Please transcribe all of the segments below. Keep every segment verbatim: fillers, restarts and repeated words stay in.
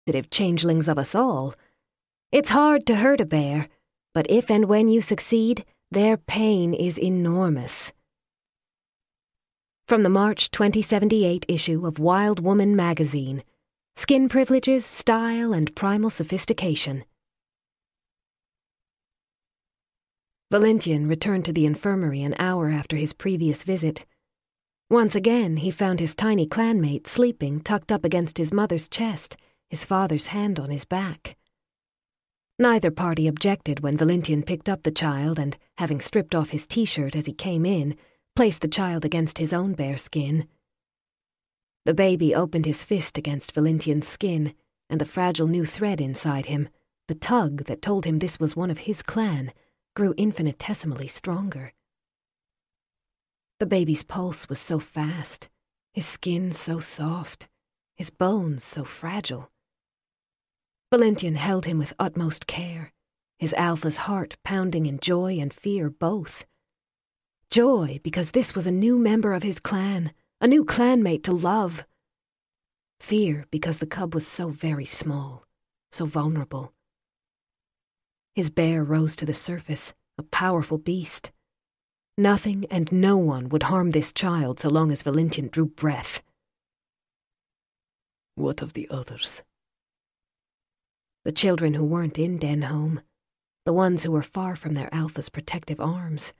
sensitive changelings of us all. It's hard to hurt a bear, but if and when you succeed, their pain is enormous. From the March twenty seventy-eight issue of Wild Woman magazine, Skin Privileges, Style, and Primal Sophistication. Valentien returned to the infirmary an hour after his previous visit. Once again, he found his tiny clanmate sleeping tucked up against his mother's chest, his father's hand on his back. Neither party objected when Valentien picked up the child and, having stripped off his t-shirt as he came in, placed the child against his own bare skin. The baby opened his fist against Valentien's skin, and the fragile new thread inside him, the tug that told him this was one of his clan, grew infinitesimally stronger. The baby's pulse was so fast, his skin so soft, his bones so fragile. Valentien held him with utmost care, his alpha's heart pounding in joy and fear both. Joy because this was a new member of his clan, a new clanmate to love. Fear because the cub was so very small, so vulnerable. His bear rose to the surface, a powerful beast. Nothing and no one would harm this child so long as Valentien drew breath. What of the others? The children who weren't in Denholm, the ones who were far from their alpha's protective arms.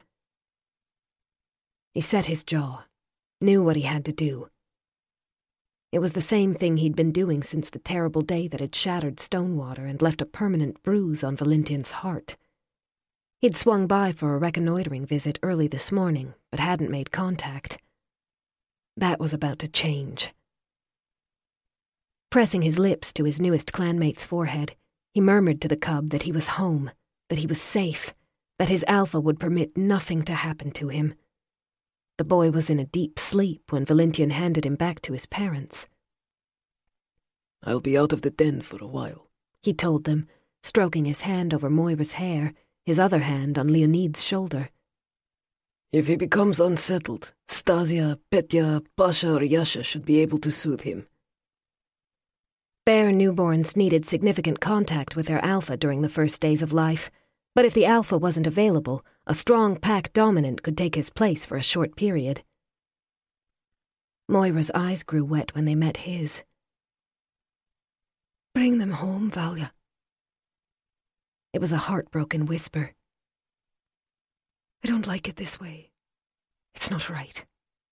He set his jaw, knew what he had to do. It was the same thing he'd been doing since the terrible day that had shattered Stonewater and left a permanent bruise on Valentien's heart. He'd swung by for a reconnoitering visit early this morning, but hadn't made contact. That was about to change. Pressing his lips to his newest clanmate's forehead, he murmured to the cub that he was home, that he was safe, that his alpha would permit nothing to happen to him. The boy was in a deep sleep when Valentien handed him back to his parents. I'll be out of the den for a while, he told them, stroking his hand over Moira's hair, his other hand on Leonid's shoulder. If he becomes unsettled, Stasia, Petya, Pasha, or Yasha should be able to soothe him. Bear newborns needed significant contact with their alpha during the first days of life, but if the alpha wasn't available, a strong pack dominant could take his place for a short period. Moira's eyes grew wet when they met his. Bring them home, Valya. It was a heartbroken whisper. I don't like it this way. It's not right.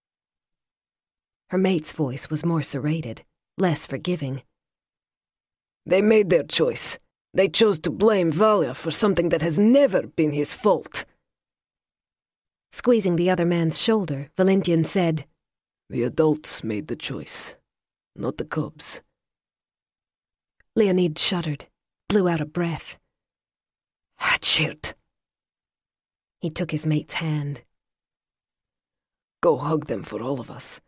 Her mate's voice was more serrated, less forgiving. They made their choice. They chose to blame Valya for something that has never been his fault. Squeezing the other man's shoulder, Valentien said, The adults made the choice, not the cubs. Leonid shuddered, blew out a breath. Hatchet! He took his mate's hand. Go hug them for all of us.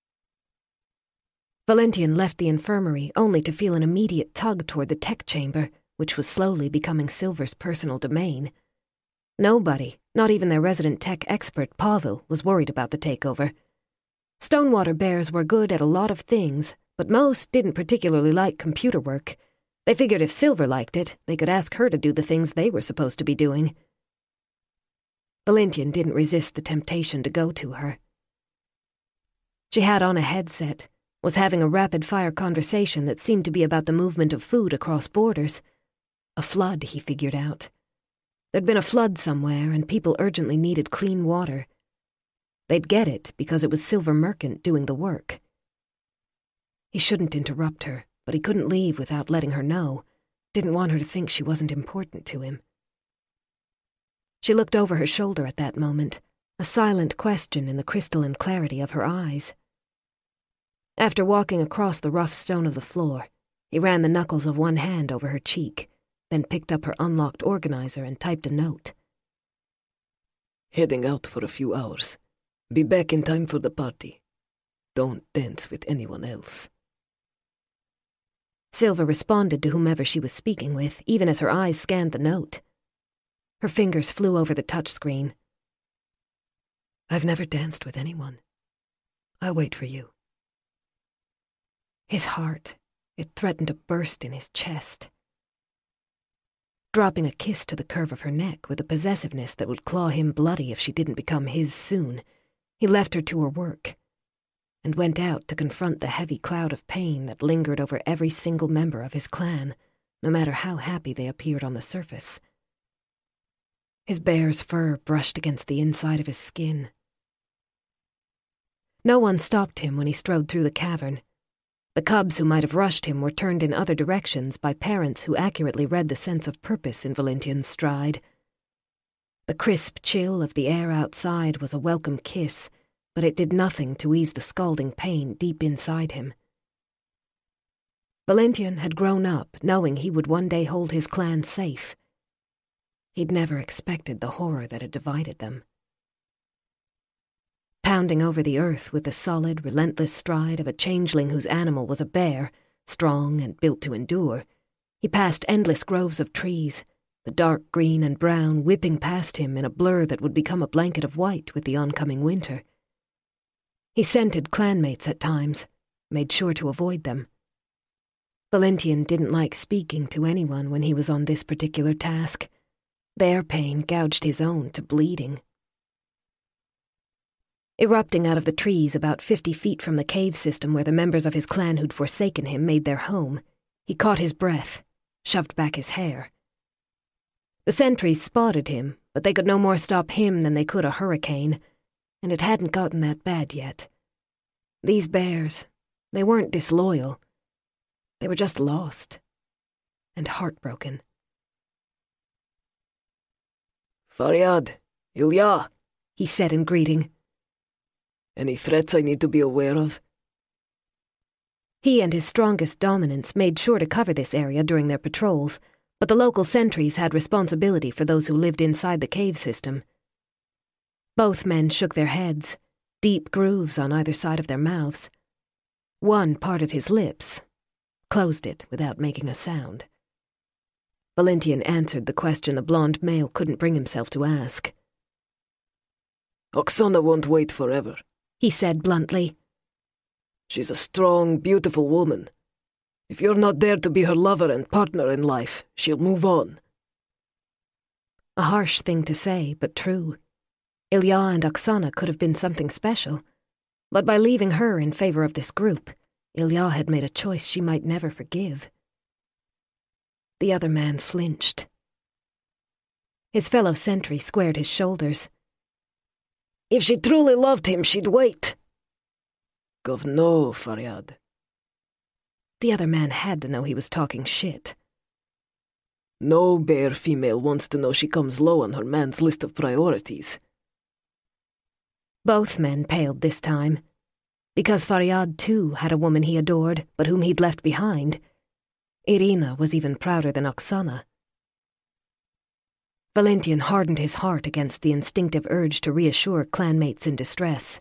Valentien left the infirmary only to feel an immediate tug toward the tech chamber, which was slowly becoming Silver's personal domain. Nobody, not even their resident tech expert Pavel, was worried about the takeover. Stonewater bears were good at a lot of things, but most didn't particularly like computer work. They figured if Silver liked it, they could ask her to do the things they were supposed to be doing. Valentien didn't resist the temptation to go to her. She had on a headset, was having a rapid-fire conversation that seemed to be about the movement of food across borders. A flood, he figured out. There'd been a flood somewhere, and people urgently needed clean water. They'd get it because it was Silver Merchant doing the work. He shouldn't interrupt her, but he couldn't leave without letting her know. Didn't want her to think she wasn't important to him. She looked over her shoulder at that moment, a silent question in the crystalline clarity of her eyes. After walking across the rough stone of the floor, he ran the knuckles of one hand over her cheek, then picked up her unlocked organizer and typed a note. Heading out for a few hours. Be back in time for the party. Don't dance with anyone else. Silver responded to whomever she was speaking with, even as her eyes scanned the note. Her fingers flew over the touchscreen. I've never danced with anyone. I'll wait for you. His heart, It threatened to burst in his chest. Dropping a kiss to the curve of her neck with a possessiveness that would claw him bloody if she didn't become his soon, he left her to her work and went out to confront the heavy cloud of pain that lingered over every single member of his clan, no matter how happy they appeared on the surface. His bear's fur brushed against the inside of his skin. No one stopped him when he strode through the cavern. The cubs who might have rushed him were turned in other directions by parents who accurately read the sense of purpose in Valentian's stride. The crisp chill of the air outside was a welcome kiss, but it did nothing to ease the scalding pain deep inside him. Valentian had grown up knowing he would one day hold his clan safe. He'd never expected the horror that had divided them. Pounding over the earth with the solid, relentless stride of a changeling whose animal was a bear, strong and built to endure, he passed endless groves of trees, the dark green and brown whipping past him in a blur that would become a blanket of white with the oncoming winter. He scented clanmates at times, made sure to avoid them. Valentian didn't like speaking to anyone when he was on this particular task. Their pain gouged his own to bleeding. Erupting out of the trees about fifty feet from the cave system where the members of his clan who'd forsaken him made their home, he caught his breath, shoved back his hair. The sentries spotted him, but they could no more stop him than they could a hurricane, and it hadn't gotten that bad yet. These bears, they weren't disloyal. They were just lost and heartbroken. Faryad, Ilya, he said in greeting. Any threats I need to be aware of? He and his strongest dominants made sure to cover this area during their patrols, but the local sentries had responsibility for those who lived inside the cave system. Both men shook their heads, deep grooves on either side of their mouths. One parted his lips, closed it without making a sound. Valentian answered the question the blond male couldn't bring himself to ask. Oksana won't wait forever, he said bluntly. She's a strong, beautiful woman. If you're not there to be her lover and partner in life, she'll move on. A harsh thing to say, but true. Ilya and Oksana could have been something special, but by leaving her in favor of this group, Ilya had made a choice she might never forgive. The other man flinched. His fellow sentry squared his shoulders. If she truly loved him, she'd wait. Gov no, Faryad. The other man had to know he was talking shit. No bear female wants to know she comes low on her man's list of priorities. Both men paled this time, because Faryad too had a woman he adored, but whom he'd left behind. Irina was even prouder than Oksana. Valentian hardened his heart against the instinctive urge to reassure clanmates in distress.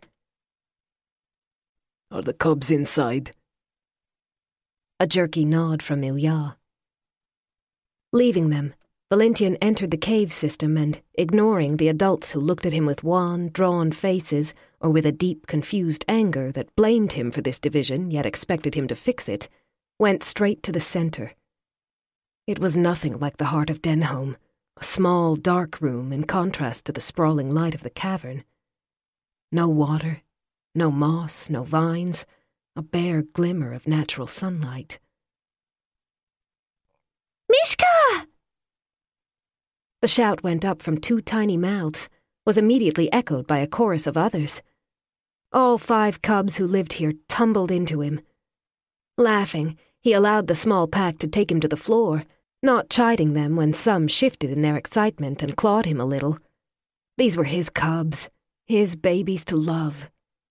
Are the cubs inside? A jerky nod from Ilya. Leaving them, Valentian entered the cave system and, ignoring the adults who looked at him with wan, drawn faces or with a deep, confused anger that blamed him for this division yet expected him to fix it, went straight to the center. It was nothing like the heart of Denholm, a small, dark room in contrast to the sprawling light of the cavern. No water, no moss, no vines, a bare glimmer of natural sunlight. Mishka! The shout went up from two tiny mouths, was immediately echoed by a chorus of others. All five cubs who lived here tumbled into him. Laughing, he allowed the small pack to take him to the floor, not chiding them when some shifted in their excitement and clawed him a little. These were his cubs, his babies to love.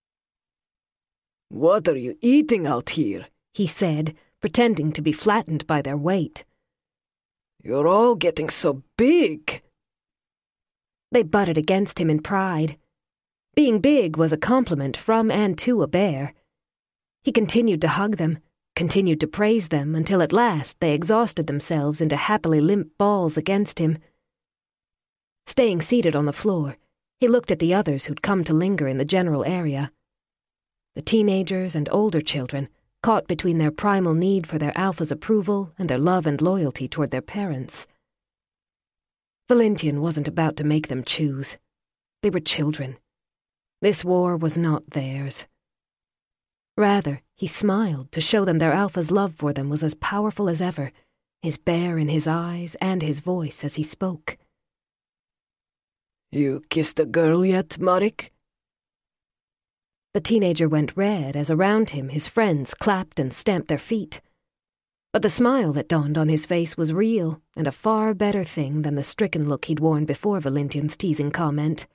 What are you eating out here? He said, pretending to be flattened by their weight. You're all getting so big. They butted against him in pride. Being big was a compliment from and to a bear. He continued to hug them, continued to praise them until at last they exhausted themselves into happily limp balls against him. Staying seated on the floor, he looked at the others who'd come to linger in the general area. The teenagers and older children, caught between their primal need for their alpha's approval and their love and loyalty toward their parents. Valentian wasn't about to make them choose. They were children. This war was not theirs. Rather, he smiled to show them their alpha's love for them was as powerful as ever, his bear in his eyes and his voice as he spoke. You kissed a girl yet, Marek? The teenager went red as around him his friends clapped and stamped their feet. But the smile that dawned on his face was real and a far better thing than the stricken look he'd worn before Valentian's teasing comment.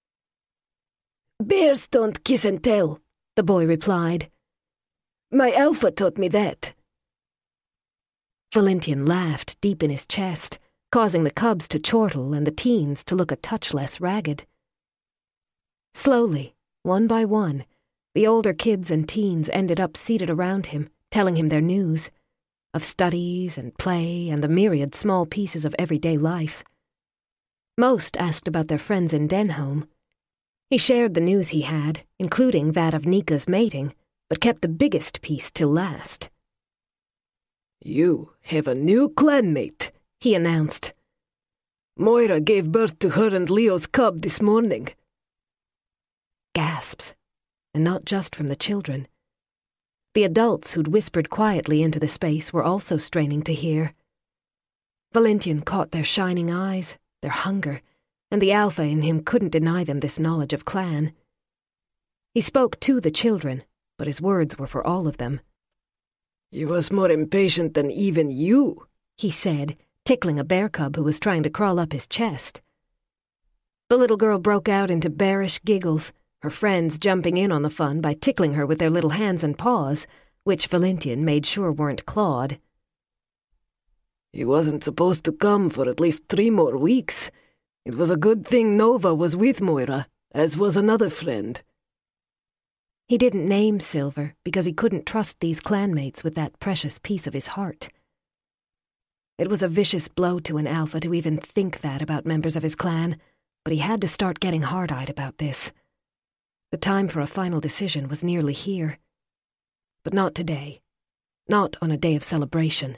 Bears don't kiss and tell, the boy replied. My alpha taught me that. Valentian laughed deep in his chest, causing the cubs to chortle and the teens to look a touch less ragged. Slowly, one by one, the older kids and teens ended up seated around him, telling him their news, of studies and play and the myriad small pieces of everyday life. Most asked about their friends in Denholm. He shared the news he had, including that of Nika's mating, but kept the biggest piece till last. You have a new clanmate, he announced. Moira gave birth to her and Leo's cub this morning. Gasps, and not just from the children. The adults who'd whispered quietly into the space were also straining to hear. Valentian caught their shining eyes, their hunger, and the alpha in him couldn't deny them this knowledge of clan. He spoke to the children, but his words were for all of them. He was more impatient than even you, he said, tickling a bear cub who was trying to crawl up his chest. The little girl broke out into bearish giggles, her friends jumping in on the fun by tickling her with their little hands and paws, which Valentian made sure weren't clawed. He wasn't supposed to come for at least three more weeks. It was a good thing Nova was with Moira, as was another friend. He didn't name Silver because he couldn't trust these clanmates with that precious piece of his heart. It was a vicious blow to an alpha to even think that about members of his clan, but he had to start getting hard-eyed about this. The time for a final decision was nearly here. But not today. Not on a day of celebration.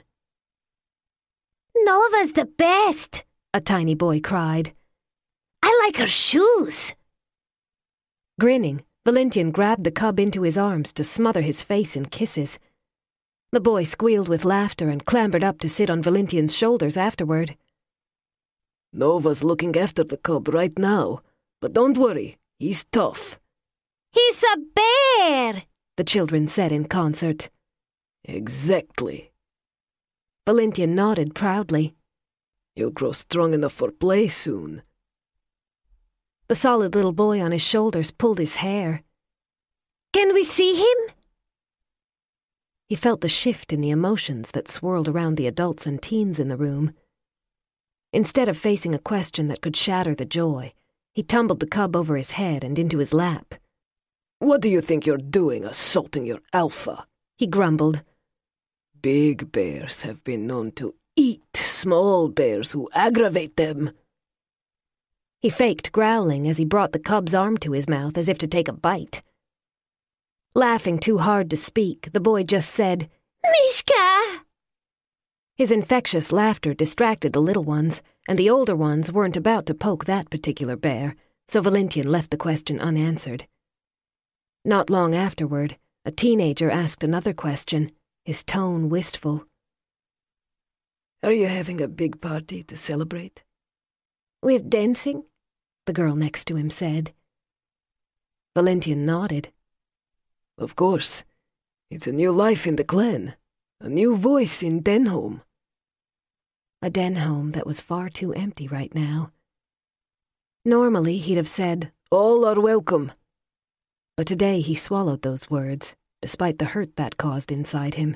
Nova's the best, a tiny boy cried. I like her shoes. Grinning, Valentian grabbed the cub into his arms to smother his face in kisses. The boy squealed with laughter and clambered up to sit on Valentian's shoulders afterward. Nova's looking after the cub right now, but don't worry, he's tough. He's a bear, the children said in concert. Exactly. Valentian nodded proudly. He'll grow strong enough for play soon. The solid little boy on his shoulders pulled his hair. Can we see him? He felt the shift in the emotions that swirled around the adults and teens in the room. Instead of facing a question that could shatter the joy, he tumbled the cub over his head and into his lap. What do you think you're doing, assaulting your alpha? He grumbled. Big bears have been known to eat small bears who aggravate them. He faked growling as he brought the cub's arm to his mouth as if to take a bite. Laughing too hard to speak, the boy just said, Mishka! His infectious laughter distracted the little ones, and the older ones weren't about to poke that particular bear, so Valentian left the question unanswered. Not long afterward, a teenager asked another question, his tone wistful. Are you having a big party to celebrate? With dancing? The girl next to him said. Valentian nodded. Of course. It's a new life in the clan. A new voice in Denholm. A Denholm that was far too empty right now. Normally he'd have said, all are welcome. But today he swallowed those words, despite the hurt that caused inside him.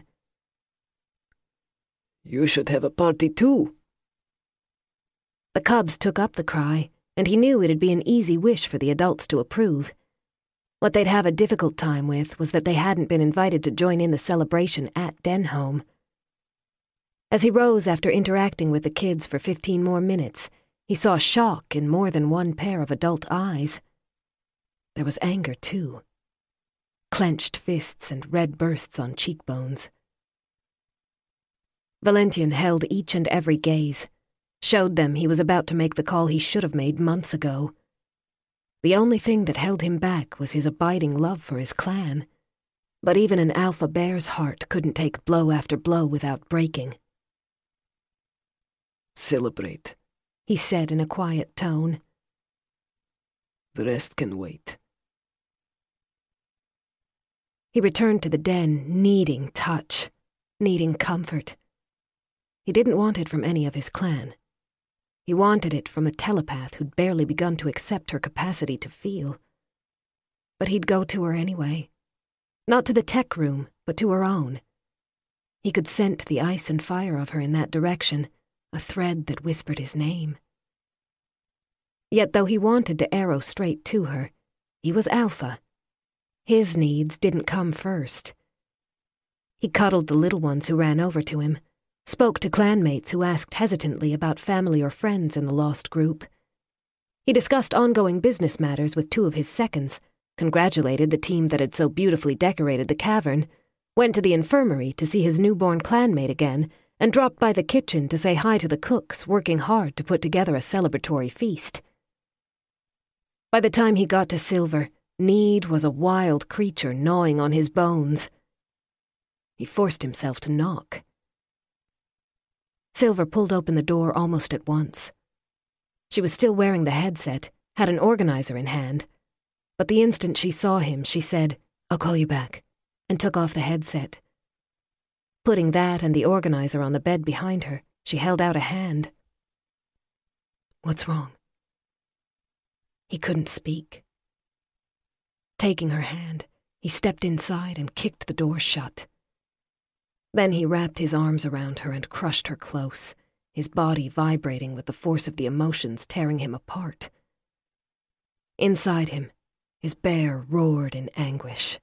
You should have a party too. The cubs took up the cry, and he knew it'd be an easy wish for the adults to approve. What they'd have a difficult time with was that they hadn't been invited to join in the celebration at Denholm. As he rose after interacting with the kids for fifteen more minutes, he saw shock in more than one pair of adult eyes. There was anger, too. clenched fists and red bursts on cheekbones. Valentian held each and every gaze, showed them he was about to make the call he should have made months ago. The only thing that held him back was his abiding love for his clan, but even an alpha bear's heart couldn't take blow after blow without breaking. "Celebrate," he said in a quiet tone. "The rest can wait." He returned to the den, needing touch, needing comfort. He didn't want it from any of his clan. He wanted it from a telepath who'd barely begun to accept her capacity to feel. But he'd go to her anyway. Not to the tech room, but to her own. He could scent the ice and fire of her in that direction, a thread that whispered his name. Yet though he wanted to arrow straight to her, he was alpha. His needs didn't come first. He cuddled the little ones who ran over to him, spoke to clanmates who asked hesitantly about family or friends in the lost group. He discussed ongoing business matters with two of his seconds, congratulated the team that had so beautifully decorated the cavern, went to the infirmary to see his newborn clanmate again, and dropped by the kitchen to say hi to the cooks working hard to put together a celebratory feast. By the time he got to Silver, need was a wild creature gnawing on his bones. He forced himself to knock. Silver pulled open the door almost at once. She was still wearing the headset, had an organizer in hand, but the instant she saw him, she said, "I'll call you back," and took off the headset. Putting that and the organizer on the bed behind her, she held out a hand. "What's wrong?" He couldn't speak. Taking her hand, he stepped inside and kicked the door shut. Then he wrapped his arms around her and crushed her close, his body vibrating with the force of the emotions tearing him apart. Inside him, his bear roared in anguish.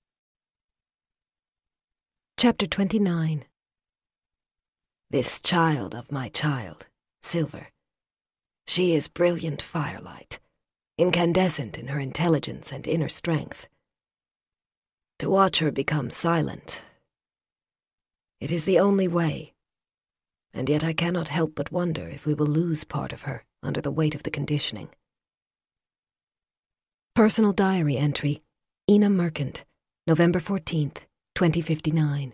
Chapter twenty-nine. This child of my child, Silver. She is brilliant firelight, incandescent in her intelligence and inner strength. To watch her become silent, it is the only way, and yet I cannot help but wonder if we will lose part of her under the weight of the conditioning. Personal diary entry, Ina Merkant, November fourteenth, twenty fifty-nine.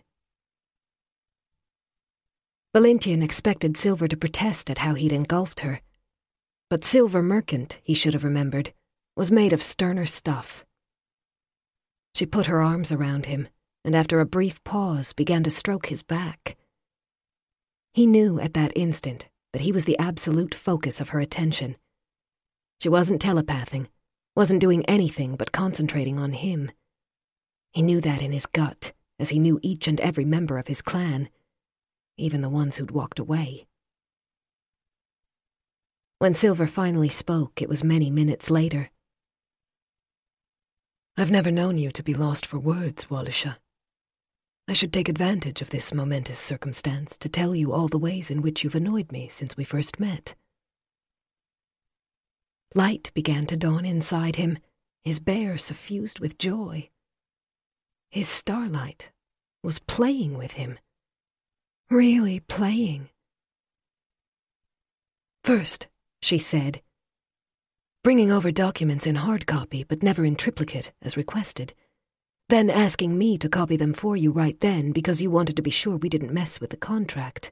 Valentian expected Silver to protest at how he'd engulfed her, but Silver Merkant, he should have remembered, was made of sterner stuff. She put her arms around him, and after a brief pause began to stroke his back. He knew at that instant that he was the absolute focus of her attention. She wasn't telepathing, wasn't doing anything but concentrating on him. He knew that in his gut, as he knew each and every member of his clan, even the ones who'd walked away. When Silver finally spoke, it was many minutes later. "I've never known you to be lost for words, Walisha. I should take advantage of this momentous circumstance to tell you all the ways in which you've annoyed me since we first met." Light began to dawn inside him, his bear suffused with joy. His starlight was playing with him. Really playing. "First," she said, "bringing over documents in hard copy but never in triplicate, as requested. Then asking me to copy them for you right then because you wanted to be sure we didn't mess with the contract."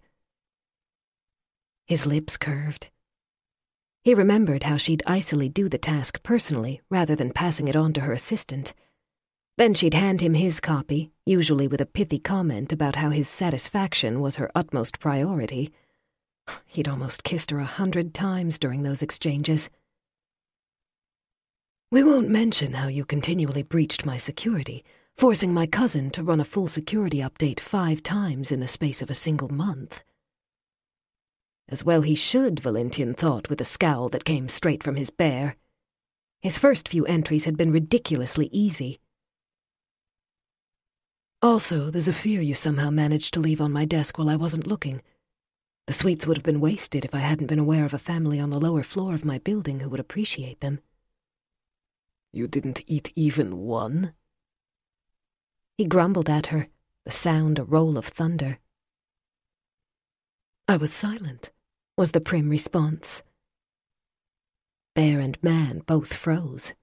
His lips curved. He remembered how she'd icily do the task personally rather than passing it on to her assistant. Then she'd hand him his copy, usually with a pithy comment about how his satisfaction was her utmost priority. He'd almost kissed her a hundred times during those exchanges. "We won't mention how you continually breached my security, forcing my cousin to run a full security update five times in the space of a single month." As well he should, Valentian thought with a scowl that came straight from his bear. His first few entries had been ridiculously easy. "Also, there's a fear you somehow managed to leave on my desk while I wasn't looking. The sweets would have been wasted if I hadn't been aware of a family on the lower floor of my building who would appreciate them." "You didn't eat even one?" He grumbled at her, the sound a roll of thunder. I was silent, was the prim response. Bear and man both froze.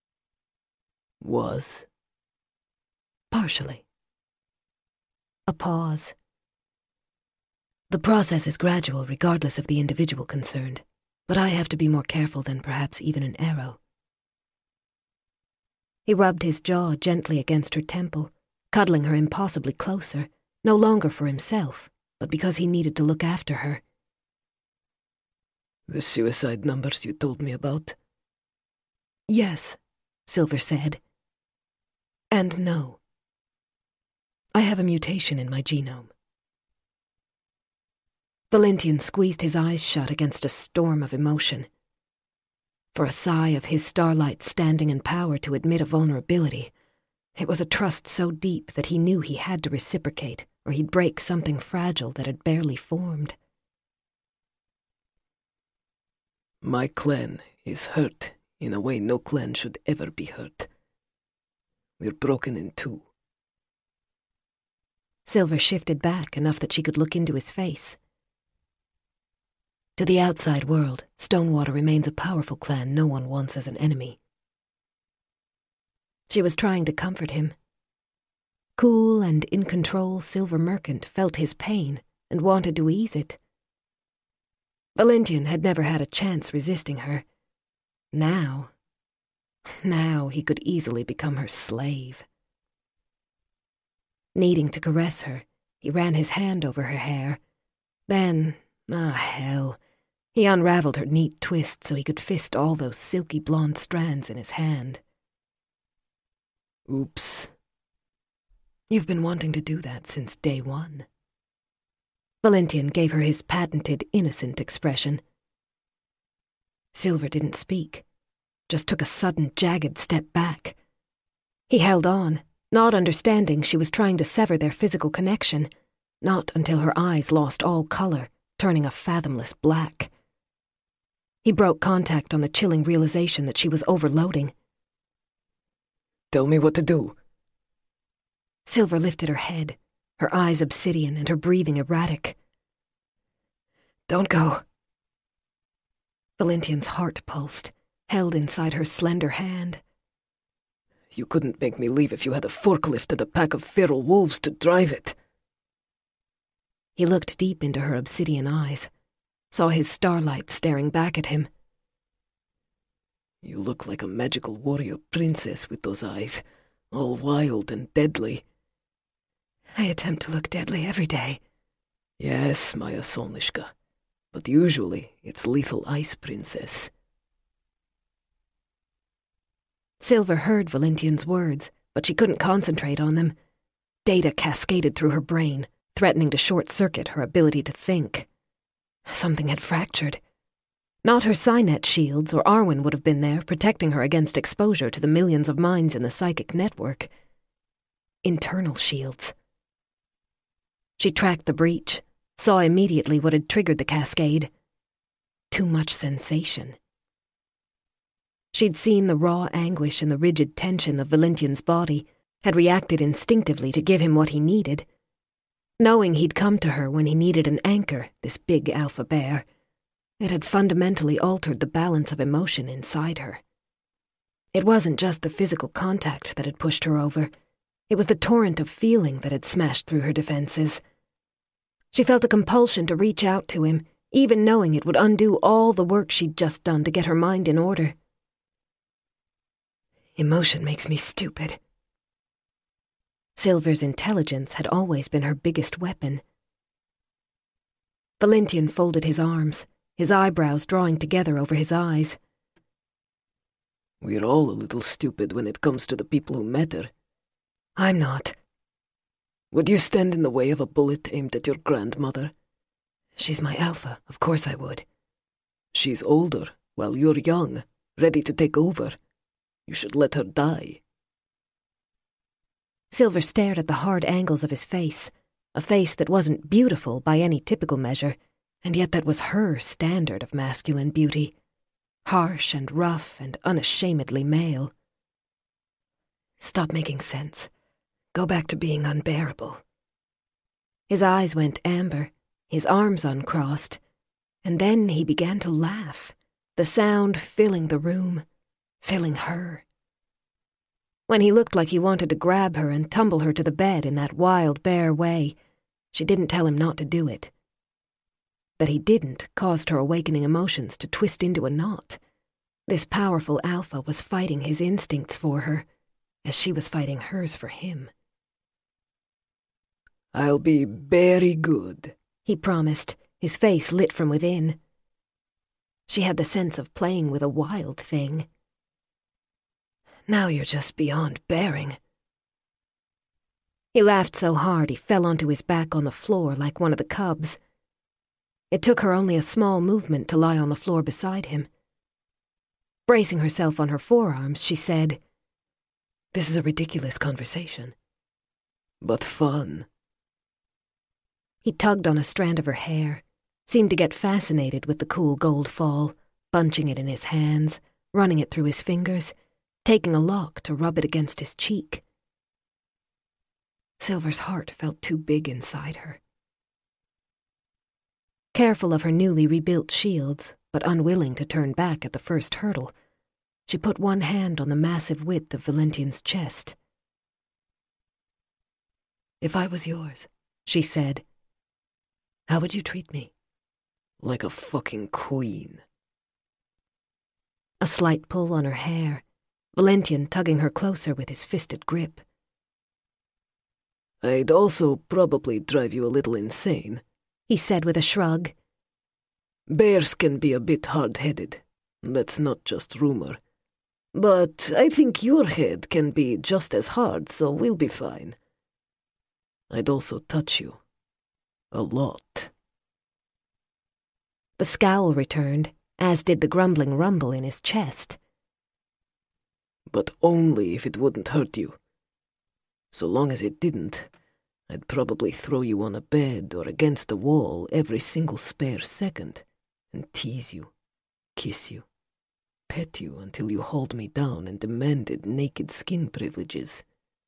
Was? Partially. A pause. The process is gradual regardless of the individual concerned, but I have to be more careful than perhaps even an arrow. He rubbed his jaw gently against her temple, cuddling her impossibly closer, no longer for himself, but because he needed to look after her. The suicide numbers you told me about? Yes, Silver said. And no. I have a mutation in my genome. Valentian squeezed his eyes shut against a storm of emotion. For a sigh of his starlight standing in power to admit a vulnerability, it was a trust so deep that he knew he had to reciprocate, or he'd break something fragile that had barely formed. My clan is hurt in a way no clan should ever be hurt. We're broken in two. Silver shifted back enough that she could look into his face. To the outside world, Stonewater remains a powerful clan no one wants as an enemy. She was trying to comfort him. Cool and in control, Silver Merchant felt his pain and wanted to ease it. Valentian had never had a chance resisting her. Now, now he could easily become her slave. Needing to caress her, he ran his hand over her hair. Then, ah hell, he unraveled her neat twist so he could fist all those silky blonde strands in his hand. Oops. You've been wanting to do that since day one. Valentian gave her his patented innocent expression. Silver didn't speak, just took a sudden jagged step back. He held on, not understanding she was trying to sever their physical connection, not until her eyes lost all color, turning a fathomless black. He broke contact on the chilling realization that she was overloading. Tell me what to do. Silver lifted her head, her eyes obsidian and her breathing erratic. Don't go. Valentian's heart pulsed, held inside her slender hand. You couldn't make me leave if you had a forklift and a pack of feral wolves to drive it. He looked deep into her obsidian eyes, saw his starlight staring back at him. You look like a magical warrior princess with those eyes, all wild and deadly. I attempt to look deadly every day. Yes, Maya Solnishka, but usually it's lethal ice princess. Silver heard Valentian's words, but she couldn't concentrate on them. Data cascaded through her brain, threatening to short-circuit her ability to think. Something had fractured. Not her Psynet shields, or Arwen would have been there, protecting her against exposure to the millions of minds in the psychic network. Internal shields. She tracked the breach, saw immediately what had triggered the cascade. Too much sensation. She'd seen the raw anguish and the rigid tension of Valentian's body, had reacted instinctively to give him what he needed. Knowing he'd come to her when he needed an anchor, this big alpha bear, it had fundamentally altered the balance of emotion inside her. It wasn't just the physical contact that had pushed her over. It was the torrent of feeling that had smashed through her defenses. She felt a compulsion to reach out to him, even knowing it would undo all the work she'd just done to get her mind in order. Emotion makes me stupid. Silver's intelligence had always been her biggest weapon. Valentian folded his arms, his eyebrows drawing together over his eyes. We're all a little stupid when it comes to the people who matter. I'm not. Would you stand in the way of a bullet aimed at your grandmother? She's my alpha, of course I would. She's older, while you're young, ready to take over. You should let her die. Silver stared at the hard angles of his face, a face that wasn't beautiful by any typical measure, and yet that was her standard of masculine beauty. Harsh and rough and unashamedly male. Stop making sense. go back to being unbearable. His eyes went amber, his arms uncrossed, and then he began to laugh, the sound filling the room, filling her. When he looked like he wanted to grab her and tumble her to the bed in that wild, bare way, she didn't tell him not to do it. That he didn't caused her awakening emotions to twist into a knot. This powerful alpha was fighting his instincts for her, as she was fighting hers for him. "I'll be very good," he promised, his face lit from within. She had the sense of playing with a wild thing. "Now you're just beyond bearing." He laughed so hard he fell onto his back on the floor like one of the cubs. It took her only a small movement to lie on the floor beside him. Bracing herself on her forearms, she said, "This is a ridiculous conversation." "But fun." He tugged on a strand of her hair, seemed to get fascinated with the cool gold fall, bunching it in his hands, running it through his fingers, taking a lock to rub it against his cheek. Silver's heart felt too big inside her. Careful of her newly rebuilt shields, but unwilling to turn back at the first hurdle, she put one hand on the massive width of Valentian's chest. "If I was yours," she said, "how would you treat me?" "Like a fucking queen." A slight pull on her hair, Valentian tugging her closer with his fisted grip. "I'd also probably drive you a little insane," he said with a shrug. "Bears can be a bit hard-headed. That's not just rumor. But I think your head can be just as hard, so we'll be fine. I'd also touch you. A lot." The scowl returned, as did the grumbling rumble in his chest. "But only if it wouldn't hurt you. So long as it didn't, I'd probably throw you on a bed or against a wall every single spare second and tease you, kiss you, pet you until you hauled me down and demanded naked skin privileges."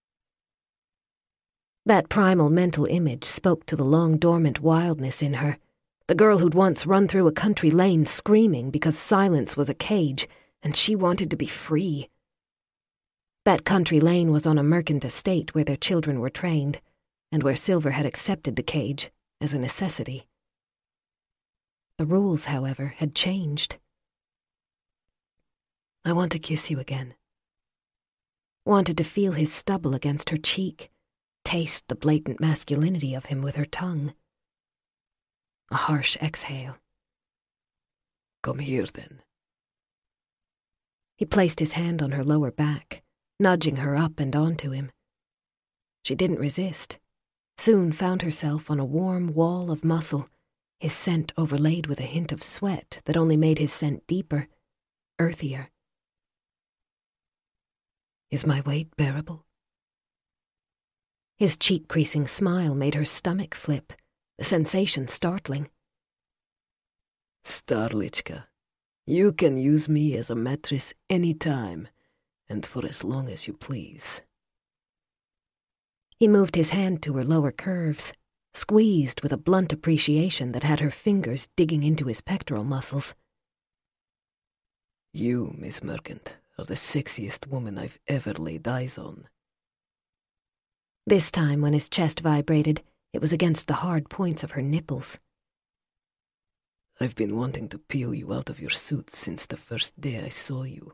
That primal mental image spoke to the long-dormant wildness in her, the girl who'd once run through a country lane screaming because silence was a cage and she wanted to be free. That country lane was on a merchant estate where their children were trained, and where Silver had accepted the cage as a necessity. The rules, however, had changed. "I want to kiss you again." Wanted to feel his stubble against her cheek, taste the blatant masculinity of him with her tongue. A harsh exhale. "Come here, then." He placed his hand on her lower back, nudging her up and onto him. She didn't resist, soon found herself on a warm wall of muscle, his scent overlaid with a hint of sweat that only made his scent deeper, earthier. "Is my weight bearable?" His cheek-creasing smile made her stomach flip, the sensation startling. "Starlichka, you can use me as a mattress any time, and for as long as you please." He moved his hand to her lower curves, squeezed with a blunt appreciation that had her fingers digging into his pectoral muscles. "You, Miss Merchant, are the sexiest woman I've ever laid eyes on." This time, when his chest vibrated, it was against the hard points of her nipples. "I've been wanting to peel you out of your suit since the first day I saw you."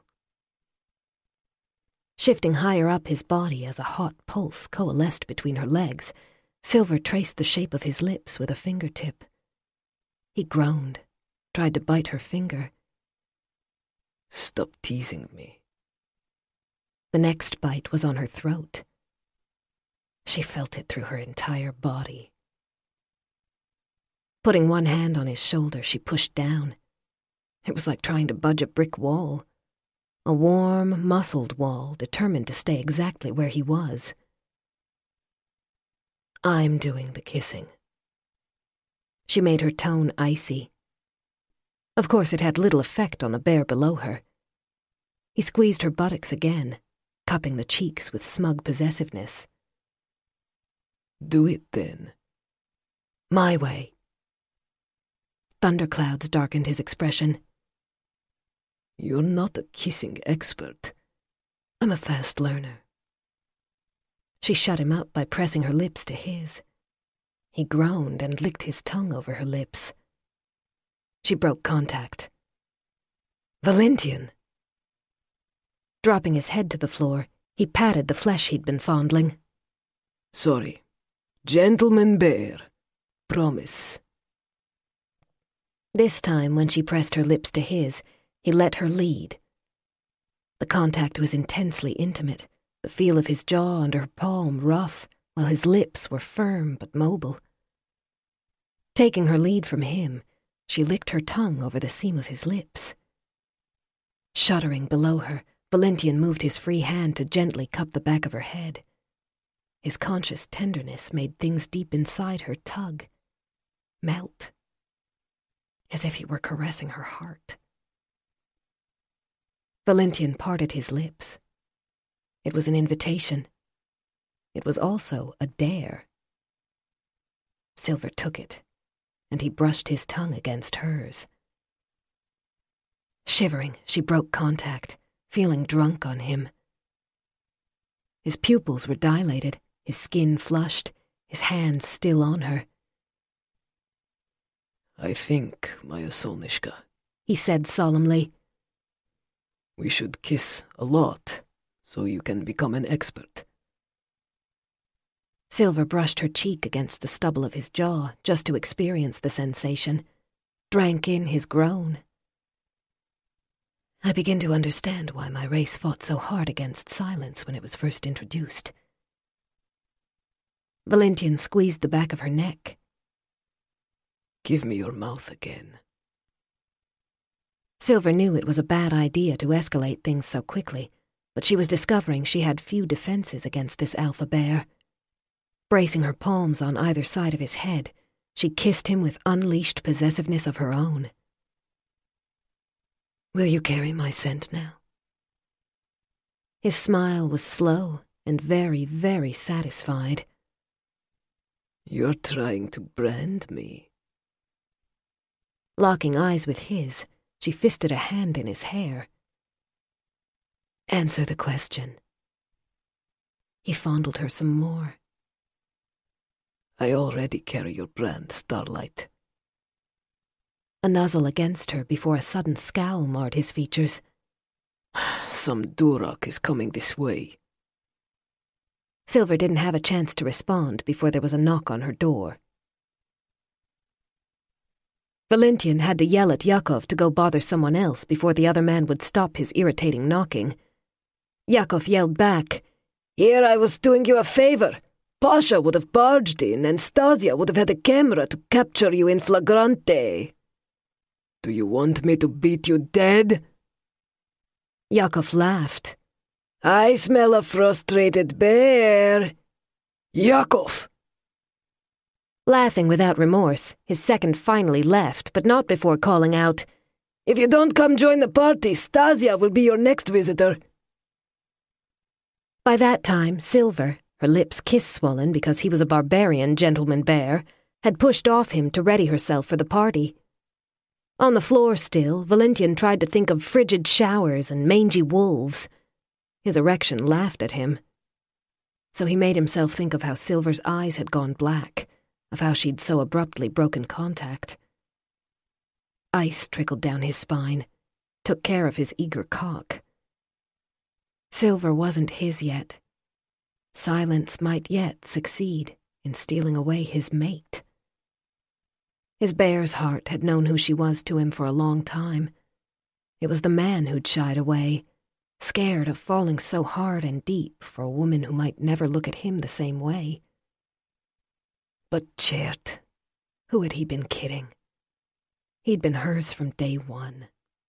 Shifting higher up his body as a hot pulse coalesced between her legs, Silver traced the shape of his lips with a fingertip. He groaned, tried to bite her finger. "Stop teasing me." The next bite was on her throat. She felt it through her entire body. Putting one hand on his shoulder, she pushed down. It was like trying to budge a brick wall. A warm, muscled wall, determined to stay exactly where he was. "I'm doing the kissing." She made her tone icy. Of course, it had little effect on the bear below her. He squeezed her buttocks again, cupping the cheeks with smug possessiveness. Do it then. My way. Thunderclouds darkened his expression. You're not a kissing expert. I'm a fast learner. She shut him up by pressing her lips to his. He groaned and licked his tongue over her lips. She broke contact. Valentian! Dropping his head to the floor, he patted the flesh he'd been fondling. Sorry. Gentleman bear. Promise. This time, when she pressed her lips to his, he let her lead. The contact was intensely intimate, the feel of his jaw under her palm rough, while his lips were firm but mobile. Taking her lead from him, she licked her tongue over the seam of his lips. Shuddering below her, Valentian moved his free hand to gently cup the back of her head. His conscious tenderness made things deep inside her tug, melt, as if he were caressing her heart. Valentian parted his lips. It was an invitation. It was also a dare. Silver took it, and he brushed his tongue against hers. Shivering, she broke contact, feeling drunk on him. His pupils were dilated, his skin flushed, his hands still on her. I think, Maya Solnishka, he said solemnly, we should kiss a lot, so you can become an expert. Silver brushed her cheek against the stubble of his jaw just to experience the sensation, drank in his groan. I begin to understand why my race fought so hard against silence when it was first introduced. Valentian squeezed the back of her neck. Give me your mouth again. Silver knew it was a bad idea to escalate things so quickly, but she was discovering she had few defenses against this alpha bear. Bracing her palms on either side of his head, she kissed him with unleashed possessiveness of her own. Will you carry my scent now? His smile was slow and very, very satisfied. You're trying to brand me. Locking eyes with his, she fisted a hand in his hair. Answer the question. He fondled her some more. I already carry your brand, Starlight. A nuzzle against her before a sudden scowl marred his features. Some Durak is coming this way. Silver didn't have a chance to respond before there was a knock on her door. Valentian had to yell at Yakov to go bother someone else before the other man would stop his irritating knocking. Yakov yelled back, Here I was doing you a favor. Pasha would have barged in, and Stasia would have had a camera to capture you in flagrante. Do you want me to beat you dead? Yakov laughed. I smell a frustrated bear. Yakov! Laughing without remorse, his second finally left, but not before calling out, If you don't come join the party, Stasia will be your next visitor. By that time, Silver, her lips kiss-swollen because he was a barbarian gentleman bear, had pushed off him to ready herself for the party. On the floor still, Valentian tried to think of frigid showers and mangy wolves. His erection laughed at him. So he made himself think of how Silver's eyes had gone black, of how she'd so abruptly broken contact. Ice trickled down his spine, took care of his eager cock. Silver wasn't his yet. Silence might yet succeed in stealing away his mate. His bear's heart had known who she was to him for a long time. It was the man who'd shied away, scared of falling so hard and deep for a woman who might never look at him the same way. But Chert, who had he been kidding? He'd been hers from day one.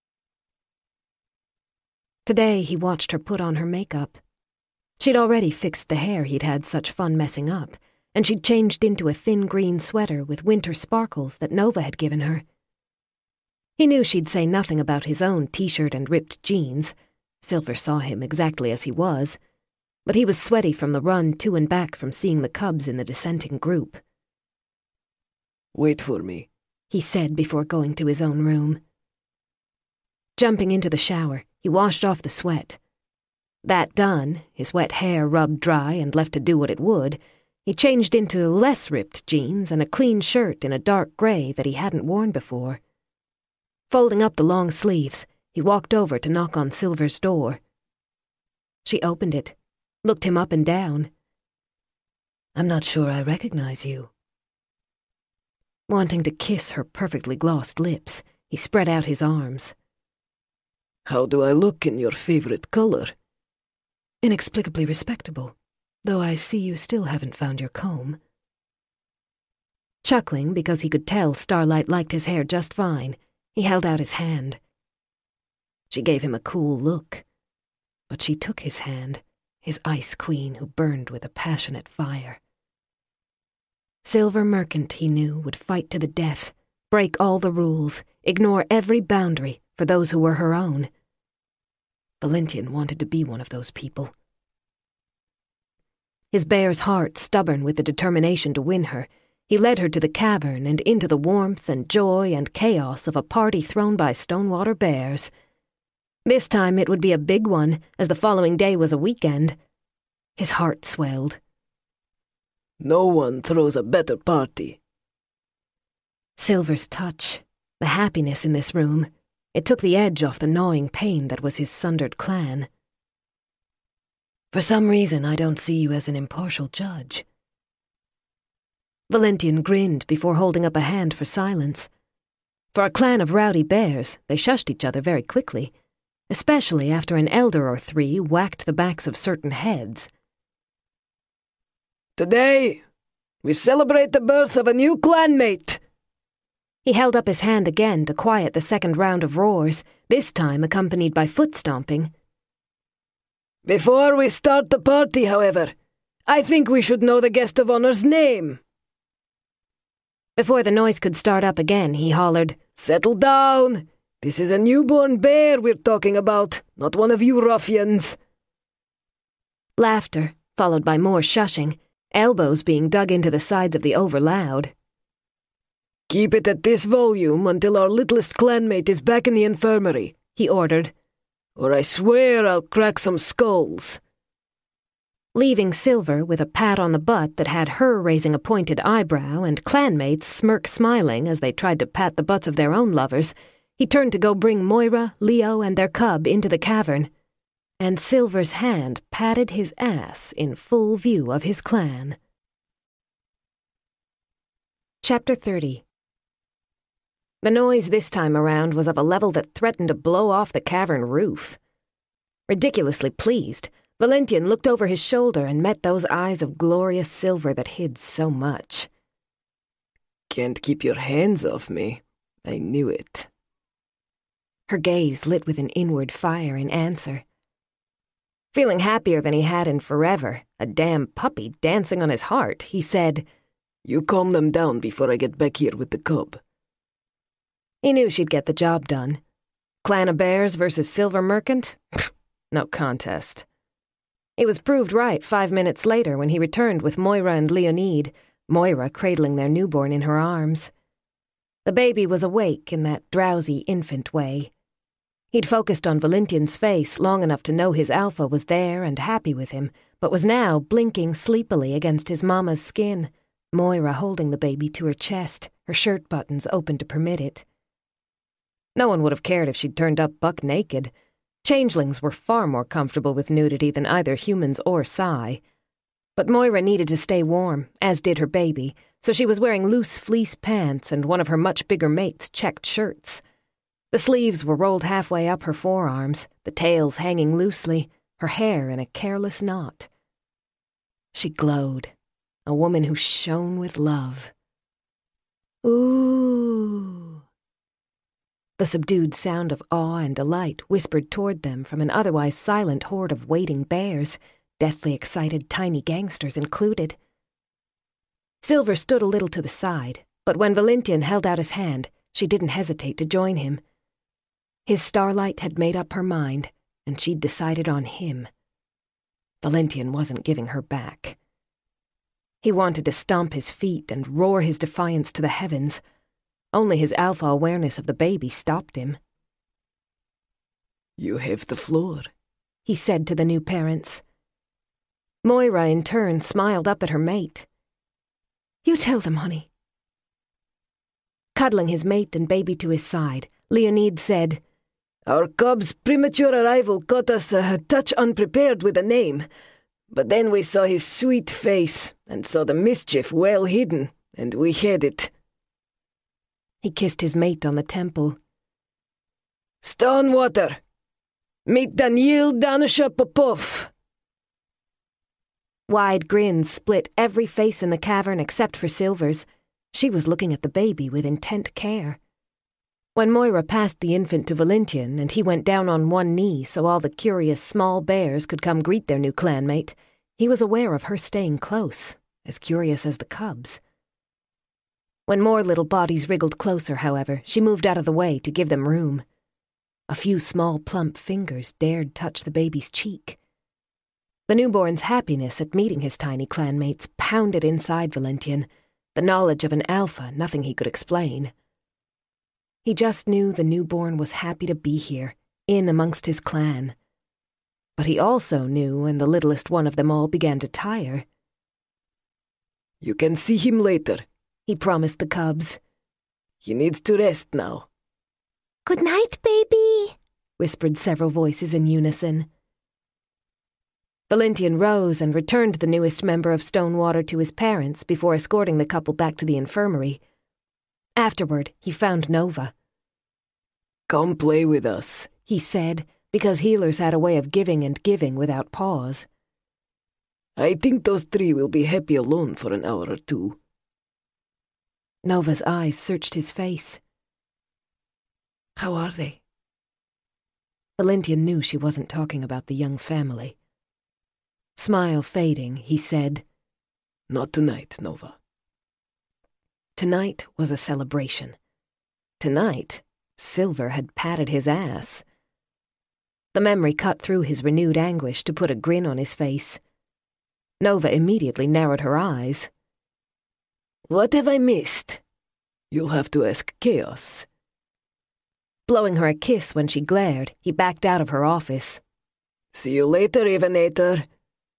Today he watched her put on her makeup. She'd already fixed the hair he'd had such fun messing up, and she'd changed into a thin green sweater with winter sparkles that Nova had given her. He knew she'd say nothing about his own t-shirt and ripped jeans. Silver saw him exactly as he was. but he was sweaty from the run to and back from seeing the cubs in the dissenting group. "Wait for me," he said before going to his own room. Jumping into the shower, he washed off the sweat. That done, his wet hair rubbed dry and left to do what it would, he changed into less ripped jeans and a clean shirt in a dark grey that he hadn't worn before. Folding up the long sleeves, he walked over to knock on Silver's door. She opened it, looked him up and down. "I'm not sure I recognize you." Wanting to kiss her perfectly glossed lips, he spread out his arms. "How do I look in your favorite color?" "Inexplicably respectable, though I see you still haven't found your comb." Chuckling because he could tell Starlight liked his hair just fine, he held out his hand. She gave him a cool look, but she took his hand, his ice queen who burned with a passionate fire. Silver Merchant, he knew, would fight to the death, break all the rules, ignore every boundary for those who were her own. Valentian wanted to be one of those people. His bear's heart stubborn with the determination to win her, he led her to the cavern and into the warmth and joy and chaos of a party thrown by Stonewater bears. This time it would be a big one, as the following day was a weekend. His heart swelled. "No one throws a better party." Silver's touch, the happiness in this room, it took the edge off the gnawing pain that was his sundered clan. "For some reason, I don't see you as an impartial judge." Valentian grinned before holding up a hand for silence. For a clan of rowdy bears, they shushed each other very quickly, especially after an elder or three whacked the backs of certain heads. "Today, we celebrate the birth of a new clanmate." He held up his hand again to quiet the second round of roars, this time accompanied by foot-stomping. "Before we start the party, however, I think we should know the guest of honor's name." Before the noise could start up again, he hollered, "Settle down! This is a newborn bear we're talking about, not one of you ruffians." Laughter, followed by more shushing, elbows being dug into the sides of the overloud. "Keep it at this volume until our littlest clanmate is back in the infirmary," he ordered, "or I swear I'll crack some skulls." Leaving Silver with a pat on the butt that had her raising a pointed eyebrow and clanmates smirk smiling as they tried to pat the butts of their own lovers, he turned to go bring Moira, Leo, and their cub into the cavern, and Silver's hand patted his ass in full view of his clan. Chapter thirty. The noise this time around was of a level that threatened to blow off the cavern roof. Ridiculously pleased, Valentian looked over his shoulder and met those eyes of glorious silver that hid so much. "Can't keep your hands off me. I knew it." Her gaze lit with an inward fire in answer. Feeling happier than he had in forever, a damn puppy dancing on his heart, he said, "You calm them down before I get back here with the cub." He knew she'd get the job done. Clan of Bears versus Silver Merchant? No contest. He was proved right five minutes later when he returned with Moira and Leonide, Moira cradling their newborn in her arms. The baby was awake in that drowsy infant way. He'd focused on Valentian's face long enough to know his alpha was there and happy with him, but was now blinking sleepily against his mama's skin, Moira holding the baby to her chest, her shirt buttons open to permit it. No one would have cared if she'd turned up buck naked. Changelings were far more comfortable with nudity than either humans or Psy. But Moira needed to stay warm, as did her baby, so she was wearing loose fleece pants and one of her much bigger mates' checked shirts. The sleeves were rolled halfway up her forearms, the tails hanging loosely, her hair in a careless knot. She glowed, a woman who shone with love. Ooh. The subdued sound of awe and delight whispered toward them from an otherwise silent horde of waiting bears, deathly excited tiny gangsters included. Silver stood a little to the side, but when Valentian held out his hand, she didn't hesitate to join him. His Starlight had made up her mind, and she'd decided on him. Valentian wasn't giving her back. He wanted to stomp his feet and roar his defiance to the heavens. Only his alpha awareness of the baby stopped him. "You have the floor," he said to the new parents. Moira, in turn, smiled up at her mate. "You tell them, honey." Cuddling his mate and baby to his side, Leonid said, "Our cub's premature arrival caught us a touch unprepared with a name, but then we saw his sweet face and saw the mischief well hidden, and we hid it." He kissed his mate on the temple. "Stonewater, meet Daniil Danisha Popov." Wide grins split every face in the cavern except for Silver's. She was looking at the baby with intent care. When Moira passed the infant to Valentian and he went down on one knee so all the curious small bears could come greet their new clanmate, he was aware of her staying close, as curious as the cubs. When more little bodies wriggled closer, however, she moved out of the way to give them room. A few small plump fingers dared touch the baby's cheek. The newborn's happiness at meeting his tiny clanmates pounded inside Valentian, the knowledge of an alpha nothing he could explain. He just knew the newborn was happy to be here, in amongst his clan. But he also knew when the littlest one of them all began to tire. "You can see him later," he promised the cubs. "He needs to rest now." Good night, baby, whispered several voices in unison. Valentian rose and returned the newest member of Stonewater to his parents before escorting the couple back to the infirmary. Afterward, he found Nova. "Come play with us," he said, because healers had a way of giving and giving without pause. "I think those three will be happy alone for an hour or two." Nova's eyes searched his face. "How are they?" Valentian knew she wasn't talking about the young family. Smile fading, he said, "Not tonight, Nova." Tonight was a celebration. Tonight, Silver had patted his ass. The memory cut through his renewed anguish to put a grin on his face. Nova immediately narrowed her eyes. "What have I missed?" "You'll have to ask Chaos." Blowing her a kiss when she glared, he backed out of her office. "See you later, Evenator."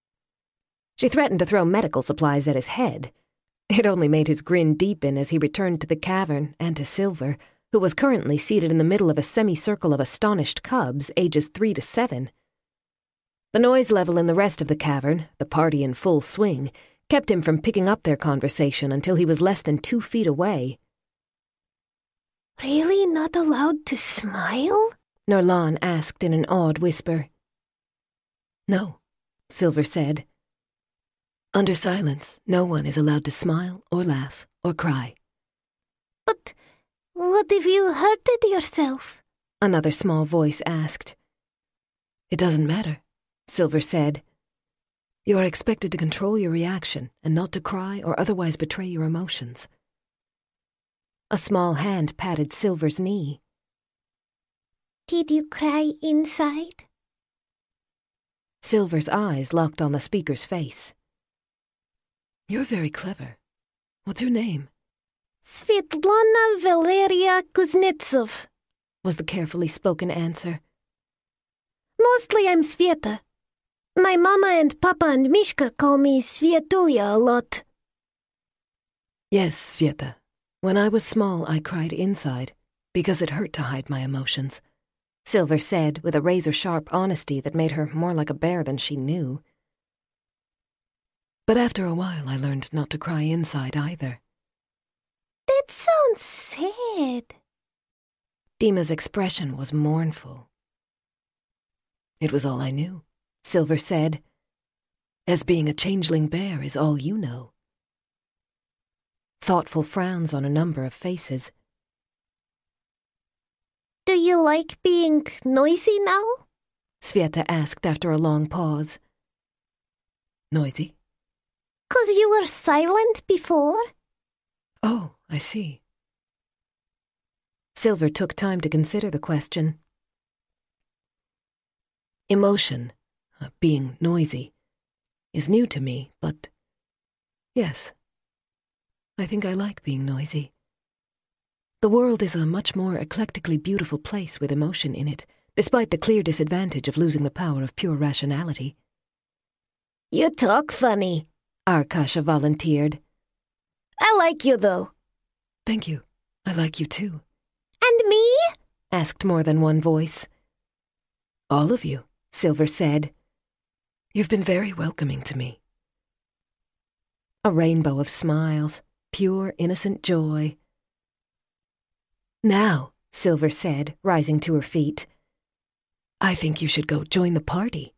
She threatened to throw medical supplies at his head. It only made his grin deepen as he returned to the cavern and to Silver, who was currently seated in the middle of a semicircle of astonished cubs, ages three to seven. The noise level in the rest of the cavern, the party in full swing, kept him from picking up their conversation until he was less than two feet away. Really not allowed to smile? Norlan asked in an awed whisper. No, Silver said. Under silence, no one is allowed to smile or laugh or cry. But what if you hurted yourself? Another small voice asked. It doesn't matter, Silver said. You are expected to control your reaction and not to cry or otherwise betray your emotions. A small hand patted Silver's knee. Did you cry inside? Silver's eyes locked on the speaker's face. You're very clever. What's your name? Svetlana Valeria Kuznetsov, was the carefully spoken answer. Mostly I'm Sveta. My mama and papa and Mishka call me Svetulia a lot. Yes, Sveta. When I was small, I cried inside because it hurt to hide my emotions, Silver said with a razor-sharp honesty that made her more like a bear than she knew. But after a while, I learned not to cry inside either. That sounds sad. Dima's expression was mournful. It was all I knew, Silver said. As being a changeling bear is all you know. Thoughtful frowns on a number of faces. Do you like being noisy now? Sveta asked after a long pause. Noisy? 'Cause you were silent before? Oh, I see. Silver took time to consider the question. Emotion, uh, being noisy, is new to me, but yes, I think I like being noisy. The world is a much more eclectically beautiful place with emotion in it, despite the clear disadvantage of losing the power of pure rationality. You talk funny, Arkasha volunteered. I like you, though. Thank you. I like you too. And me? Asked more than one voice. All of you, Silver said. You've been very welcoming to me. A rainbow of smiles, pure, innocent joy. Now, Silver said, rising to her feet, I think you should go join the party.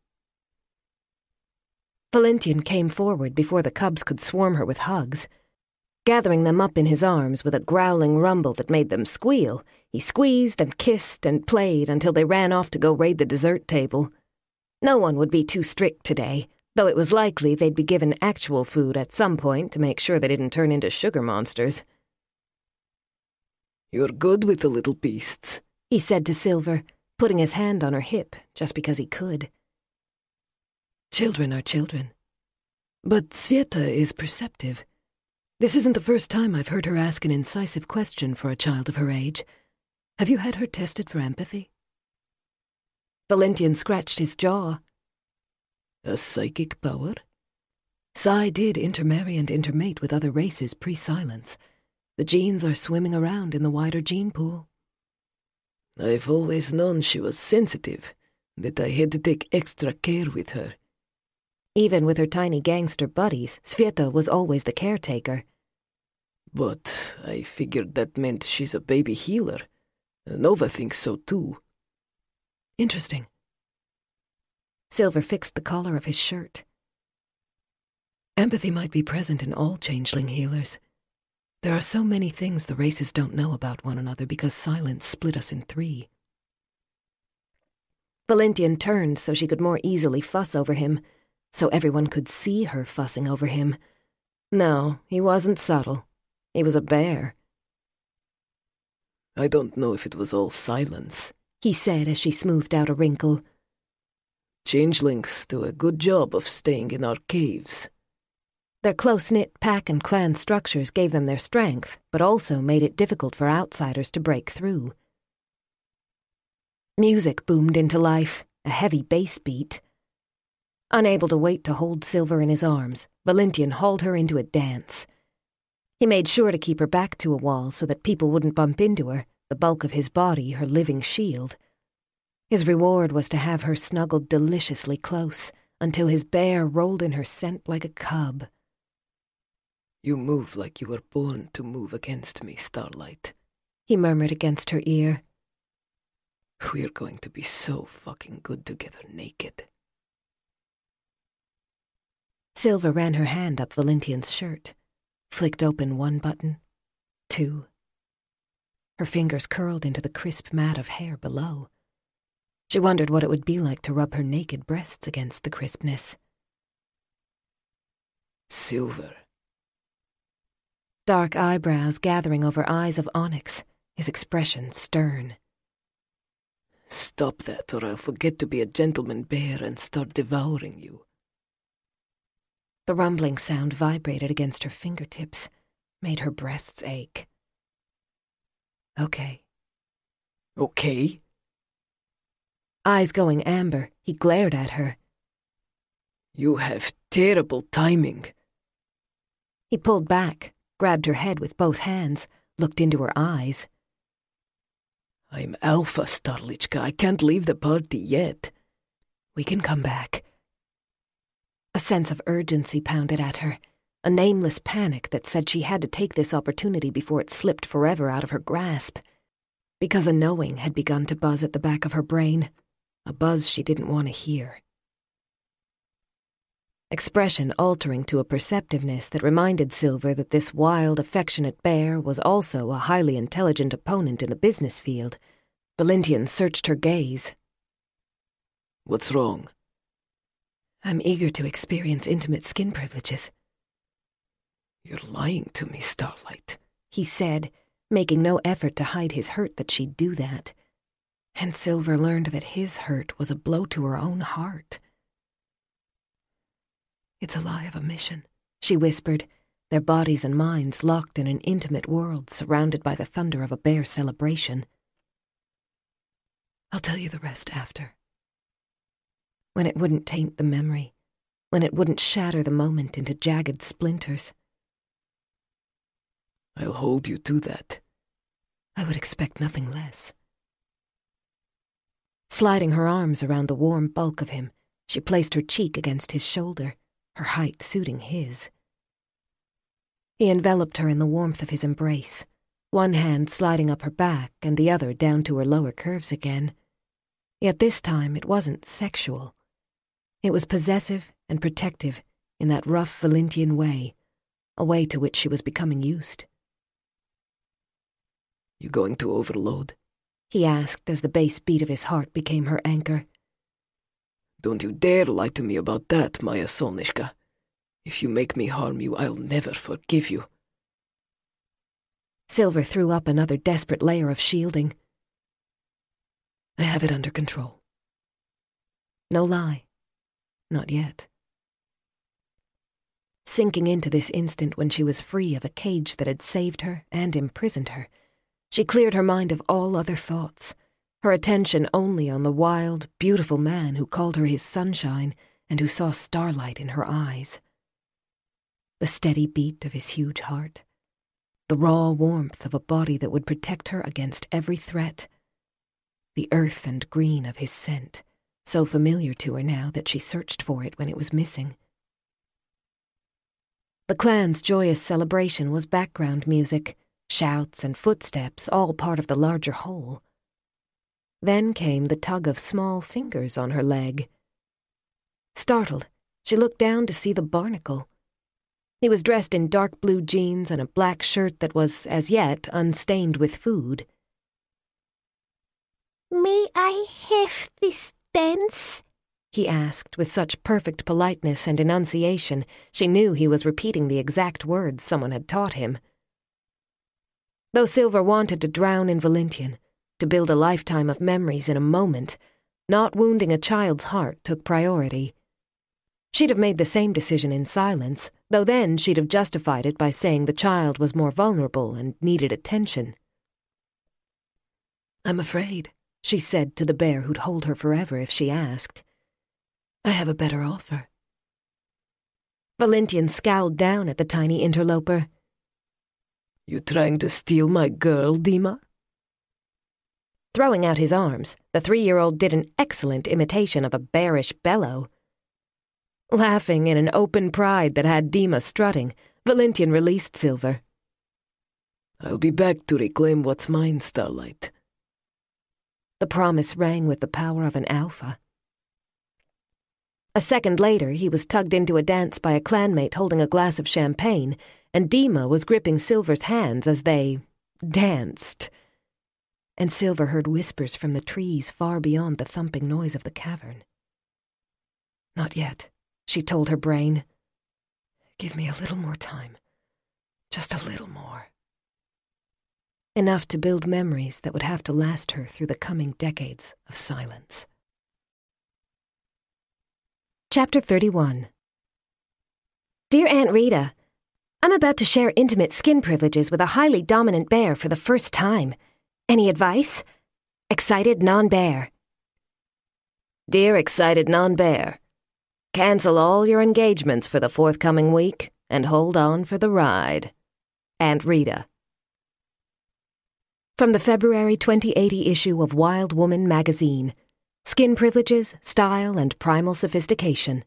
Valentian came forward before the cubs could swarm her with hugs. Gathering them up in his arms with a growling rumble that made them squeal, he squeezed and kissed and played until they ran off to go raid the dessert table. No one would be too strict today, though it was likely they'd be given actual food at some point to make sure they didn't turn into sugar monsters. You're good with the little beasts, he said to Silver, putting his hand on her hip just because he could. Children are children. But Sveta is perceptive. This isn't the first time I've heard her ask an incisive question for a child of her age. Have you had her tested for empathy? Valentian scratched his jaw. A psychic power? Psi did intermarry and intermate with other races pre-silence. The genes are swimming around in the wider gene pool. I've always known she was sensitive, that I had to take extra care with her. Even with her tiny gangster buddies, Sveta was always the caretaker. But I figured that meant she's a baby healer. Nova thinks so too. Interesting. Silver fixed the collar of his shirt. Empathy might be present in all changeling healers. There are so many things the races don't know about one another because silence split us in three. Valentian turned so she could more easily fuss over him, so everyone could see her fussing over him. No, he wasn't subtle. He was a bear. I don't know if it was all silence, he said as she smoothed out a wrinkle. Changelings do a good job of staying in our caves. Their close-knit pack and clan structures gave them their strength, but also made it difficult for outsiders to break through. Music boomed into life, a heavy bass beat. Unable to wait to hold Silver in his arms, Valentian hauled her into a dance. He made sure to keep her back to a wall so that people wouldn't bump into her, the bulk of his body her living shield. His reward was to have her snuggled deliciously close, until his bear rolled in her scent like a cub. You move like you were born to move against me, Starlight, he murmured against her ear. We're going to be so fucking good together naked. Silver ran her hand up Valentian's shirt, flicked open one button, two. Her fingers curled into the crisp mat of hair below. She wondered what it would be like to rub her naked breasts against the crispness. Silver. Dark eyebrows gathering over eyes of onyx, his expression stern. Stop that, or I'll forget to be a gentleman bear and start devouring you. The rumbling sound vibrated against her fingertips, made her breasts ache. Okay. Okay? Eyes going amber, he glared at her. You have terrible timing. He pulled back, grabbed her head with both hands, looked into her eyes. I'm Alpha, Starlichka. I can't leave the party yet. We can come back. A sense of urgency pounded at her, a nameless panic that said she had to take this opportunity before it slipped forever out of her grasp. Because a knowing had begun to buzz at the back of her brain, a buzz she didn't want to hear. Expression altering to a perceptiveness that reminded Silver that this wild, affectionate bear was also a highly intelligent opponent in the business field. Valentian searched her gaze. What's wrong? I'm eager to experience intimate skin privileges. You're lying to me, Starlight, he said, making no effort to hide his hurt that she'd do that. And Silver learned that his hurt was a blow to her own heart. It's a lie of a mission, she whispered, their bodies and minds locked in an intimate world surrounded by the thunder of a bear celebration. I'll tell you the rest after. When it wouldn't taint the memory, when it wouldn't shatter the moment into jagged splinters. I'll hold you to that. I would expect nothing less. Sliding her arms around the warm bulk of him, she placed her cheek against his shoulder, her height suiting his. He enveloped her in the warmth of his embrace, one hand sliding up her back and the other down to her lower curves again. Yet this time it wasn't sexual. It was possessive and protective in that rough Valentian way, a way to which she was becoming used. You going to overload? He asked as the bass beat of his heart became her anchor. Don't you dare lie to me about that, Maya Solnishka. If you make me harm you, I'll never forgive you. Silver threw up another desperate layer of shielding. I have it under control. No lie. Not yet. Sinking into this instant when she was free of a cage that had saved her and imprisoned her, she cleared her mind of all other thoughts, her attention only on the wild, beautiful man who called her his sunshine and who saw starlight in her eyes. The steady beat of his huge heart, the raw warmth of a body that would protect her against every threat, the earth and green of his scent, so familiar to her now that she searched for it when it was missing. The clan's joyous celebration was background music, shouts and footsteps, all part of the larger whole. Then came the tug of small fingers on her leg. Startled, she looked down to see the barnacle. He was dressed in dark blue jeans and a black shirt that was, as yet, unstained with food. "May I have this dance?" he asked with such perfect politeness and enunciation she knew he was repeating the exact words someone had taught him. Though Silver wanted to drown in Valentian, to build a lifetime of memories in a moment, not wounding a child's heart took priority. She'd have made the same decision in silence, though then she'd have justified it by saying the child was more vulnerable and needed attention. I'm afraid, she said to the bear who'd hold her forever if she asked. I have a better offer. Valentian scowled down at the tiny interloper. You trying to steal my girl, Dima? Throwing out his arms, the three-year-old did an excellent imitation of a bearish bellow. Laughing in an open pride that had Dima strutting, Valentian released Silver. I'll be back to reclaim what's mine, Starlight. The promise rang with the power of an alpha. A second later, he was tugged into a dance by a clanmate holding a glass of champagne, and Dima was gripping Silver's hands as they danced. And Silver heard whispers from the trees far beyond the thumping noise of the cavern. Not yet, she told her brain. Give me a little more time. Just a little more. Enough to build memories that would have to last her through the coming decades of silence. Chapter thirty-one. Dear Aunt Rita, I'm about to share intimate skin privileges with a highly dominant bear for the first time. Any advice? Excited non-bear. Dear excited non-bear, cancel all your engagements for the forthcoming week and hold on for the ride. Aunt Rita. From the February twenty eighty issue of Wild Woman magazine, Skin Privileges, Style, and Primal Sophistication.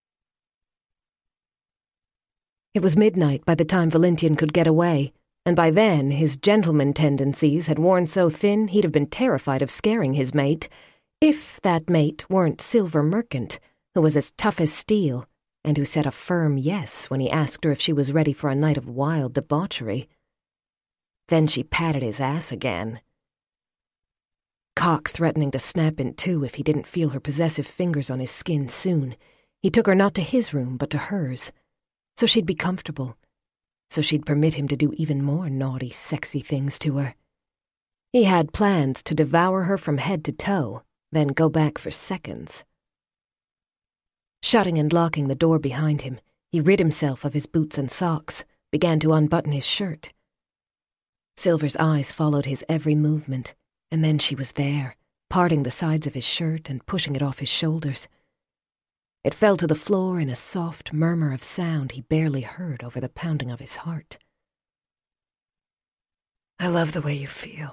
It was midnight by the time Valentian could get away, and by then his gentleman tendencies had worn so thin he'd have been terrified of scaring his mate, if that mate weren't Silver Merchant, who was as tough as steel, and who said a firm yes when he asked her if she was ready for a night of wild debauchery. Then she patted his ass again. Cock threatening to snap in two if he didn't feel her possessive fingers on his skin soon, he took her not to his room but to hers, so she'd be comfortable, so she'd permit him to do even more naughty, sexy things to her. He had plans to devour her from head to toe, then go back for seconds. Shutting and locking the door behind him, he rid himself of his boots and socks, began to unbutton his shirt. Silver's eyes followed his every movement, and then she was there, parting the sides of his shirt and pushing it off his shoulders. It fell to the floor in a soft murmur of sound he barely heard over the pounding of his heart. I love the way you feel.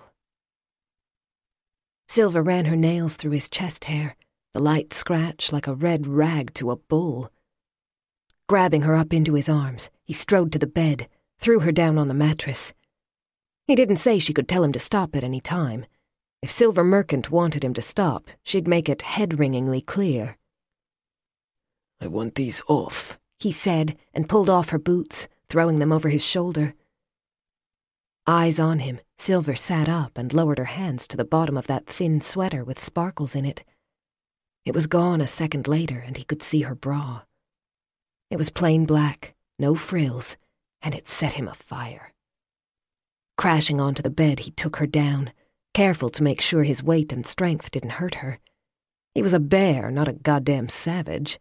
Silver ran her nails through his chest hair, the light scratch like a red rag to a bull. Grabbing her up into his arms, he strode to the bed, threw her down on the mattress. He didn't say she could tell him to stop at any time. If Silver Merchant wanted him to stop, she'd make it head-wringingly clear. I want these off, he said, and pulled off her boots, throwing them over his shoulder. Eyes on him, Silver sat up and lowered her hands to the bottom of that thin sweater with sparkles in it. It was gone a second later, and he could see her bra. It was plain black, no frills, and it set him afire. Crashing onto the bed, he took her down, careful to make sure his weight and strength didn't hurt her. He was a bear, not a goddamn savage.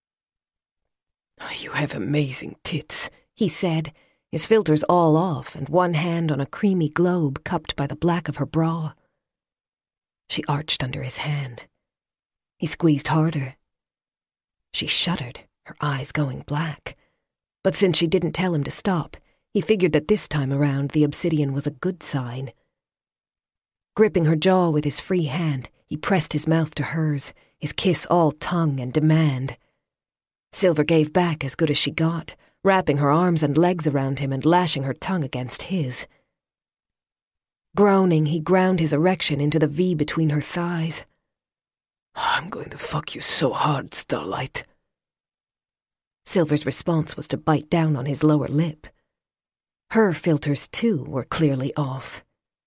You have amazing tits, he said, his filters all off and one hand on a creamy globe cupped by the black of her bra. She arched under his hand. He squeezed harder. She shuddered, her eyes going black. But since she didn't tell him to stop, he figured that this time around the obsidian was a good sign. Gripping her jaw with his free hand, he pressed his mouth to hers, his kiss all tongue and demand. Silver gave back as good as she got, wrapping her arms and legs around him and lashing her tongue against his. Groaning, he ground his erection into the V between her thighs. I'm going to fuck you so hard, Starlight. Silver's response was to bite down on his lower lip. Her filters, too, were clearly off.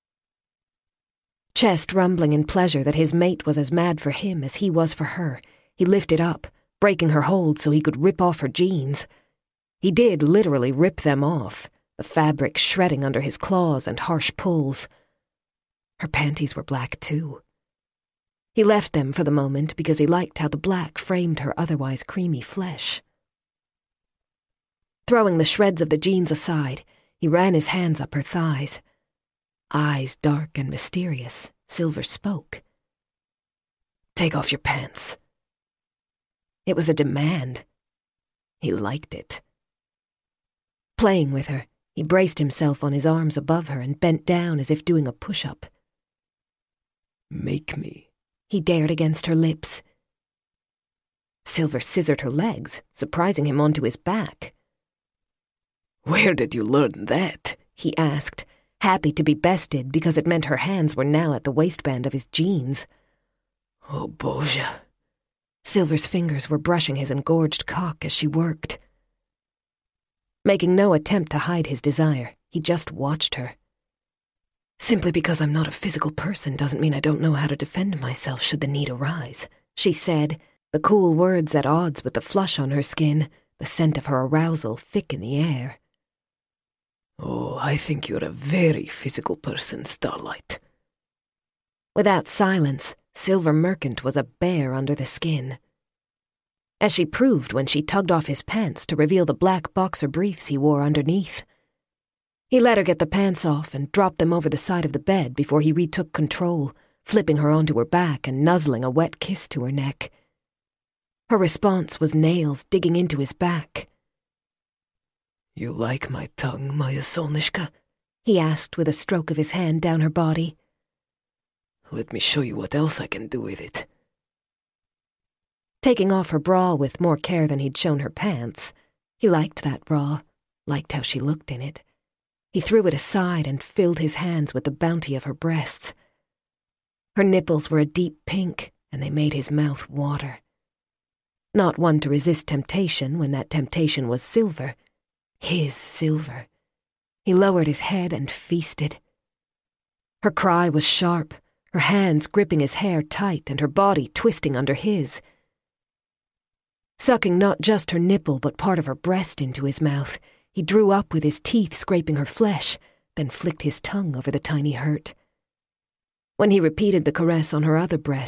Chest rumbling in pleasure that his mate was as mad for him as he was for her, he lifted up, breaking her hold so he could rip off her jeans. He did literally rip them off, the fabric shredding under his claws and harsh pulls. Her panties were black, too. He left them for the moment because he liked how the black framed her otherwise creamy flesh. Throwing the shreds of the jeans aside, he ran his hands up her thighs. Eyes dark and mysterious, Silver spoke. Take off your pants. It was a demand. He liked it. Playing with her, he braced himself on his arms above her and bent down as if doing a push-up. Make me, he dared against her lips. Silver scissored her legs, surprising him onto his back. Where did you learn that? He asked, happy to be bested because it meant her hands were now at the waistband of his jeans. Oh, Boja. Silver's fingers were brushing his engorged cock as she worked. Making no attempt to hide his desire, he just watched her. Simply because I'm not a physical person doesn't mean I don't know how to defend myself should the need arise, she said, the cool words at odds with the flush on her skin, the scent of her arousal thick in the air. Oh, I think you're a very physical person, Starlight. Without silence, Silver Merchant was a bear under the skin. As she proved when she tugged off his pants to reveal the black boxer briefs he wore underneath. He let her get the pants off and dropped them over the side of the bed before he retook control, flipping her onto her back and nuzzling a wet kiss to her neck. Her response was nails digging into his back. You like my tongue, Maya Solnishka? He asked with a stroke of his hand down her body. Let me show you what else I can do with it. Taking off her bra with more care than he'd shown her pants, he liked that bra, liked how she looked in it. He threw it aside and filled his hands with the bounty of her breasts. Her nipples were a deep pink, and they made his mouth water. Not one to resist temptation when that temptation was Silver. His Silver. He lowered his head and feasted. Her cry was sharp, her hands gripping his hair tight and her body twisting under his. Sucking not just her nipple but part of her breast into his mouth, he drew up with his teeth scraping her flesh, then flicked his tongue over the tiny hurt. When he repeated the caress on her other breast,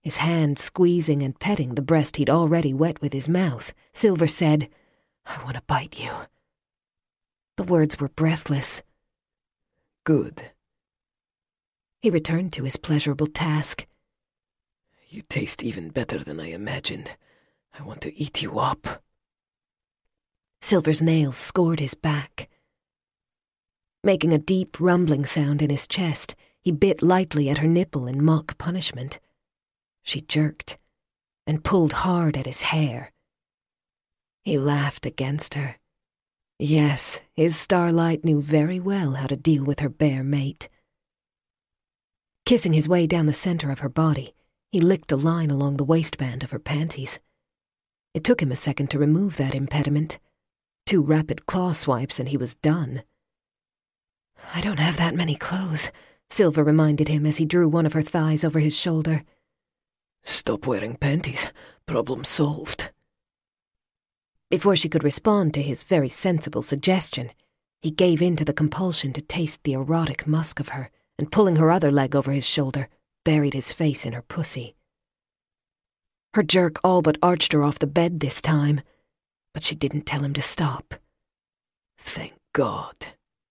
his hand squeezing and petting the breast he'd already wet with his mouth, Silver said, "I want to bite you." The words were breathless. Good. He returned to his pleasurable task. You taste even better than I imagined. I want to eat you up. Silver's nails scored his back. Making a deep rumbling sound in his chest, he bit lightly at her nipple in mock punishment. She jerked and pulled hard at his hair. He laughed against her. Yes, his Starlight knew very well how to deal with her bear mate. Kissing his way down the center of her body, he licked a line along the waistband of her panties. It took him a second to remove that impediment. Two rapid claw swipes and he was done. "I don't have that many clothes," Silver reminded him as he drew one of her thighs over his shoulder. "Stop wearing panties. Problem solved." Before she could respond to his very sensible suggestion, he gave in to the compulsion to taste the erotic musk of her, and pulling her other leg over his shoulder, buried his face in her pussy. Her jerk all but arched her off the bed this time, but she didn't tell him to stop. Thank God.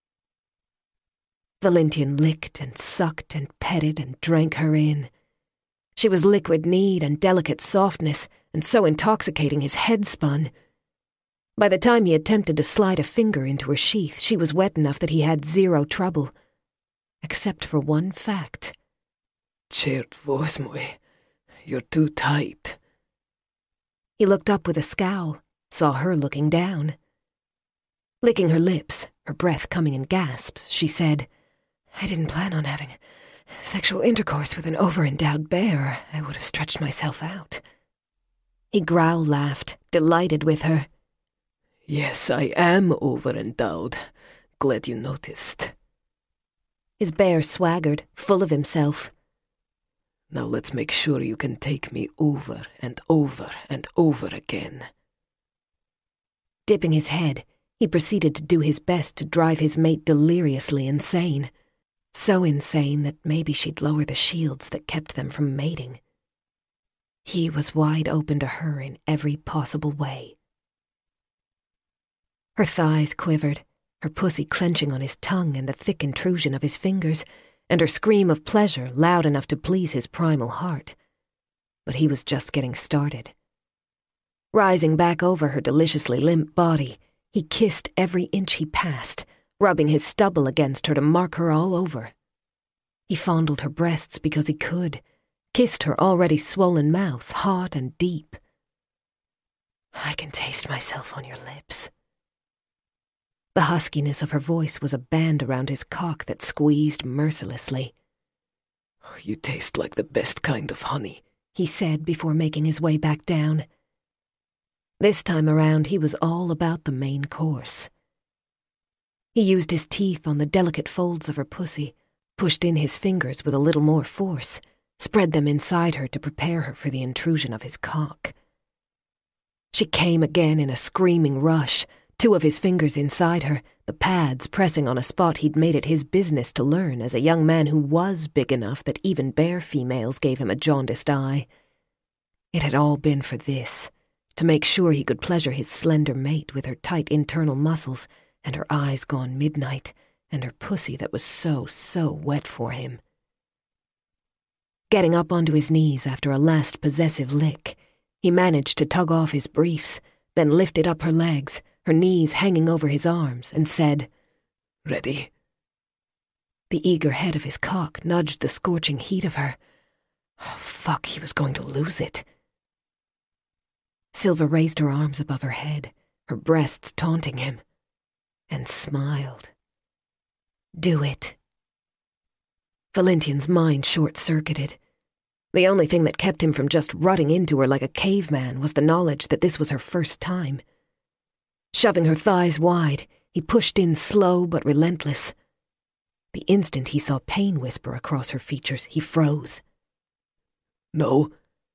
Valentian licked and sucked and petted and drank her in. She was liquid need and delicate softness, and so intoxicating his head spun. By the time he attempted to slide a finger into her sheath, she was wet enough that he had zero trouble. Except for one fact. Chert vosmoi, you're too tight. He looked up with a scowl, saw her looking down. Licking her lips, her breath coming in gasps, she said, "I didn't plan on having sexual intercourse with an over-endowed bear. I would have stretched myself out." He growl-laughed, delighted with her. "Yes, I am over-endowed. Glad you noticed." His bear swaggered, full of himself. "Now let's make sure you can take me over and over and over again." Dipping his head, he proceeded to do his best to drive his mate deliriously insane. So insane that maybe she'd lower the shields that kept them from mating. He was wide open to her in every possible way. Her thighs quivered, her pussy clenching on his tongue and the thick intrusion of his fingers, and her scream of pleasure loud enough to please his primal heart. But he was just getting started. Rising back over her deliciously limp body, he kissed every inch he passed, rubbing his stubble against her to mark her all over. He fondled her breasts because he could, kissed her already swollen mouth, hot and deep. "I can taste myself on your lips." The huskiness of her voice was a band around his cock that squeezed mercilessly. "You taste like the best kind of honey," he said before making his way back down. This time around, he was all about the main course. He used his teeth on the delicate folds of her pussy, pushed in his fingers with a little more force, spread them inside her to prepare her for the intrusion of his cock. She came again in a screaming rush, two of his fingers inside her, the pads pressing on a spot he'd made it his business to learn as a young man who was big enough that even bear females gave him a jaundiced eye. It had all been for this, to make sure he could pleasure his slender mate with her tight internal muscles and her eyes gone midnight, and her pussy that was so, so wet for him. Getting up onto his knees after a last possessive lick, he managed to tug off his briefs, then lifted up her legs, her knees hanging over his arms, and said, "Ready?" The eager head of his cock nudged the scorching heat of her. Oh, fuck, he was going to lose it. Silver raised her arms above her head, her breasts taunting him, and smiled. Do it. Valentian's mind short-circuited. The only thing that kept him from just rutting into her like a caveman was the knowledge that this was her first time. Shoving her thighs wide, he pushed in slow but relentless. The instant he saw pain whisper across her features, he froze. "No."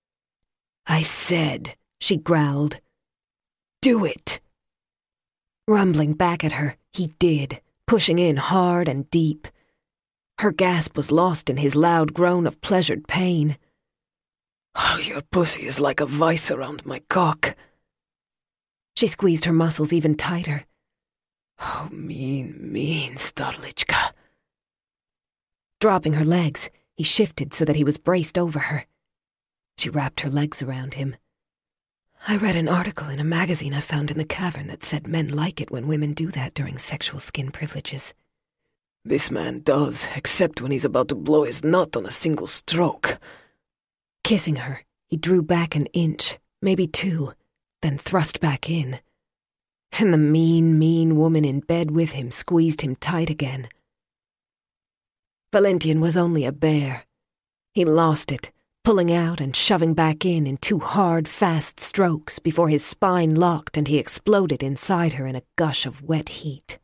"I said," she growled. "Do it." Rumbling back at her, he did, pushing in hard and deep. Her gasp was lost in his loud groan of pleasured pain. Oh, your pussy is like a vice around my cock. She squeezed her muscles even tighter. Oh, mean, mean Starlichka. Dropping her legs, he shifted so that he was braced over her. She wrapped her legs around him. I read an article in a magazine I found in the cavern that said men like it when women do that during sexual skin privileges. This man does, except when he's about to blow his nut on a single stroke. Kissing her, he drew back an inch, maybe two, then thrust back in. And the mean, mean woman in bed with him squeezed him tight again. Valentian was only a bear. He lost it, pulling out and shoving back in in two hard, fast strokes before his spine locked and he exploded inside her in a gush of wet heat.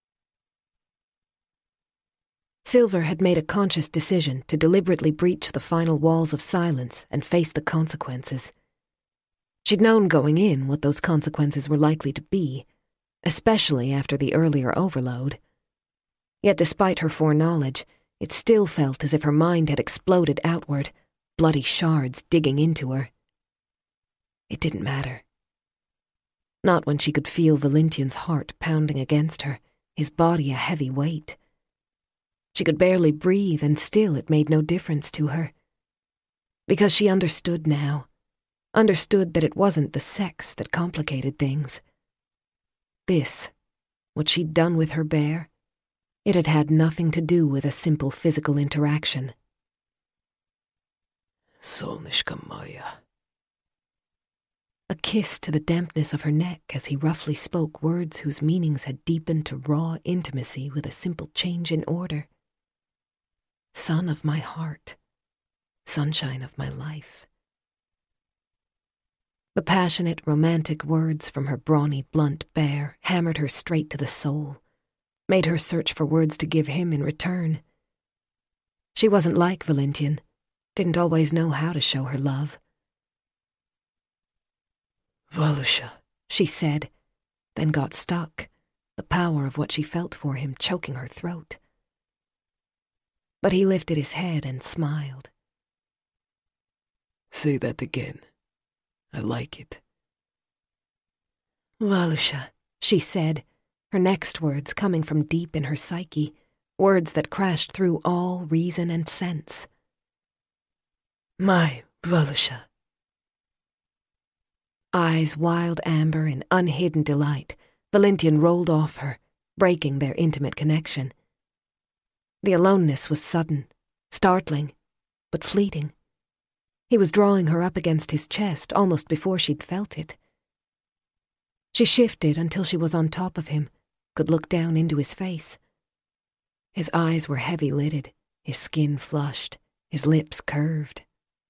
Silver had made a conscious decision to deliberately breach the final walls of silence and face the consequences. She'd known going in what those consequences were likely to be, especially after the earlier overload. Yet despite her foreknowledge, it still felt as if her mind had exploded outward, bloody shards digging into her. It didn't matter. Not when she could feel Valentian's heart pounding against her, his body a heavy weight. She could barely breathe, and still it made no difference to her. Because she understood now, understood that it wasn't the sex that complicated things. This, what she'd done with her bear, it had had nothing to do with a simple physical interaction. Solnishka Maya. A kiss to the dampness of her neck as he roughly spoke words whose meanings had deepened to raw intimacy with a simple change in order. Sun of my heart, sunshine of my life. The passionate, romantic words from her brawny, blunt bear hammered her straight to the soul, made her search for words to give him in return. She wasn't like Valentian, didn't always know how to show her love. Valusha, she said, then got stuck, the power of what she felt for him choking her throat. But he lifted his head and smiled. Say that again. I like it. Valusha, she said, her next words coming from deep in her psyche, words that crashed through all reason and sense. My Valusha. Eyes wild amber in unhidden delight, Valentian rolled off her, breaking their intimate connection. The aloneness was sudden, startling, but fleeting. He was drawing her up against his chest almost before she'd felt it. She shifted until she was on top of him, could look down into his face. His eyes were heavy-lidded, his skin flushed, his lips curved.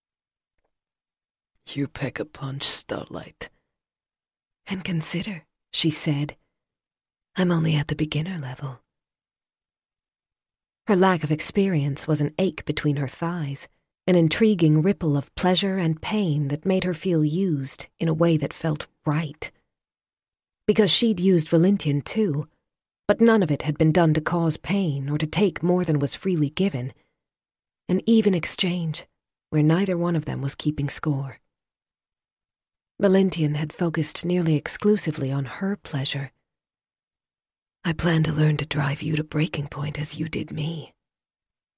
You pack a punch, Starlight. And consider, she said, I'm only at the beginner level. Her lack of experience was an ache between her thighs, an intriguing ripple of pleasure and pain that made her feel used in a way that felt right. Because she'd used Valentian too, but none of it had been done to cause pain or to take more than was freely given. An even exchange, where neither one of them was keeping score. Valentian had focused nearly exclusively on her pleasure. I plan to learn to drive you to breaking point as you did me.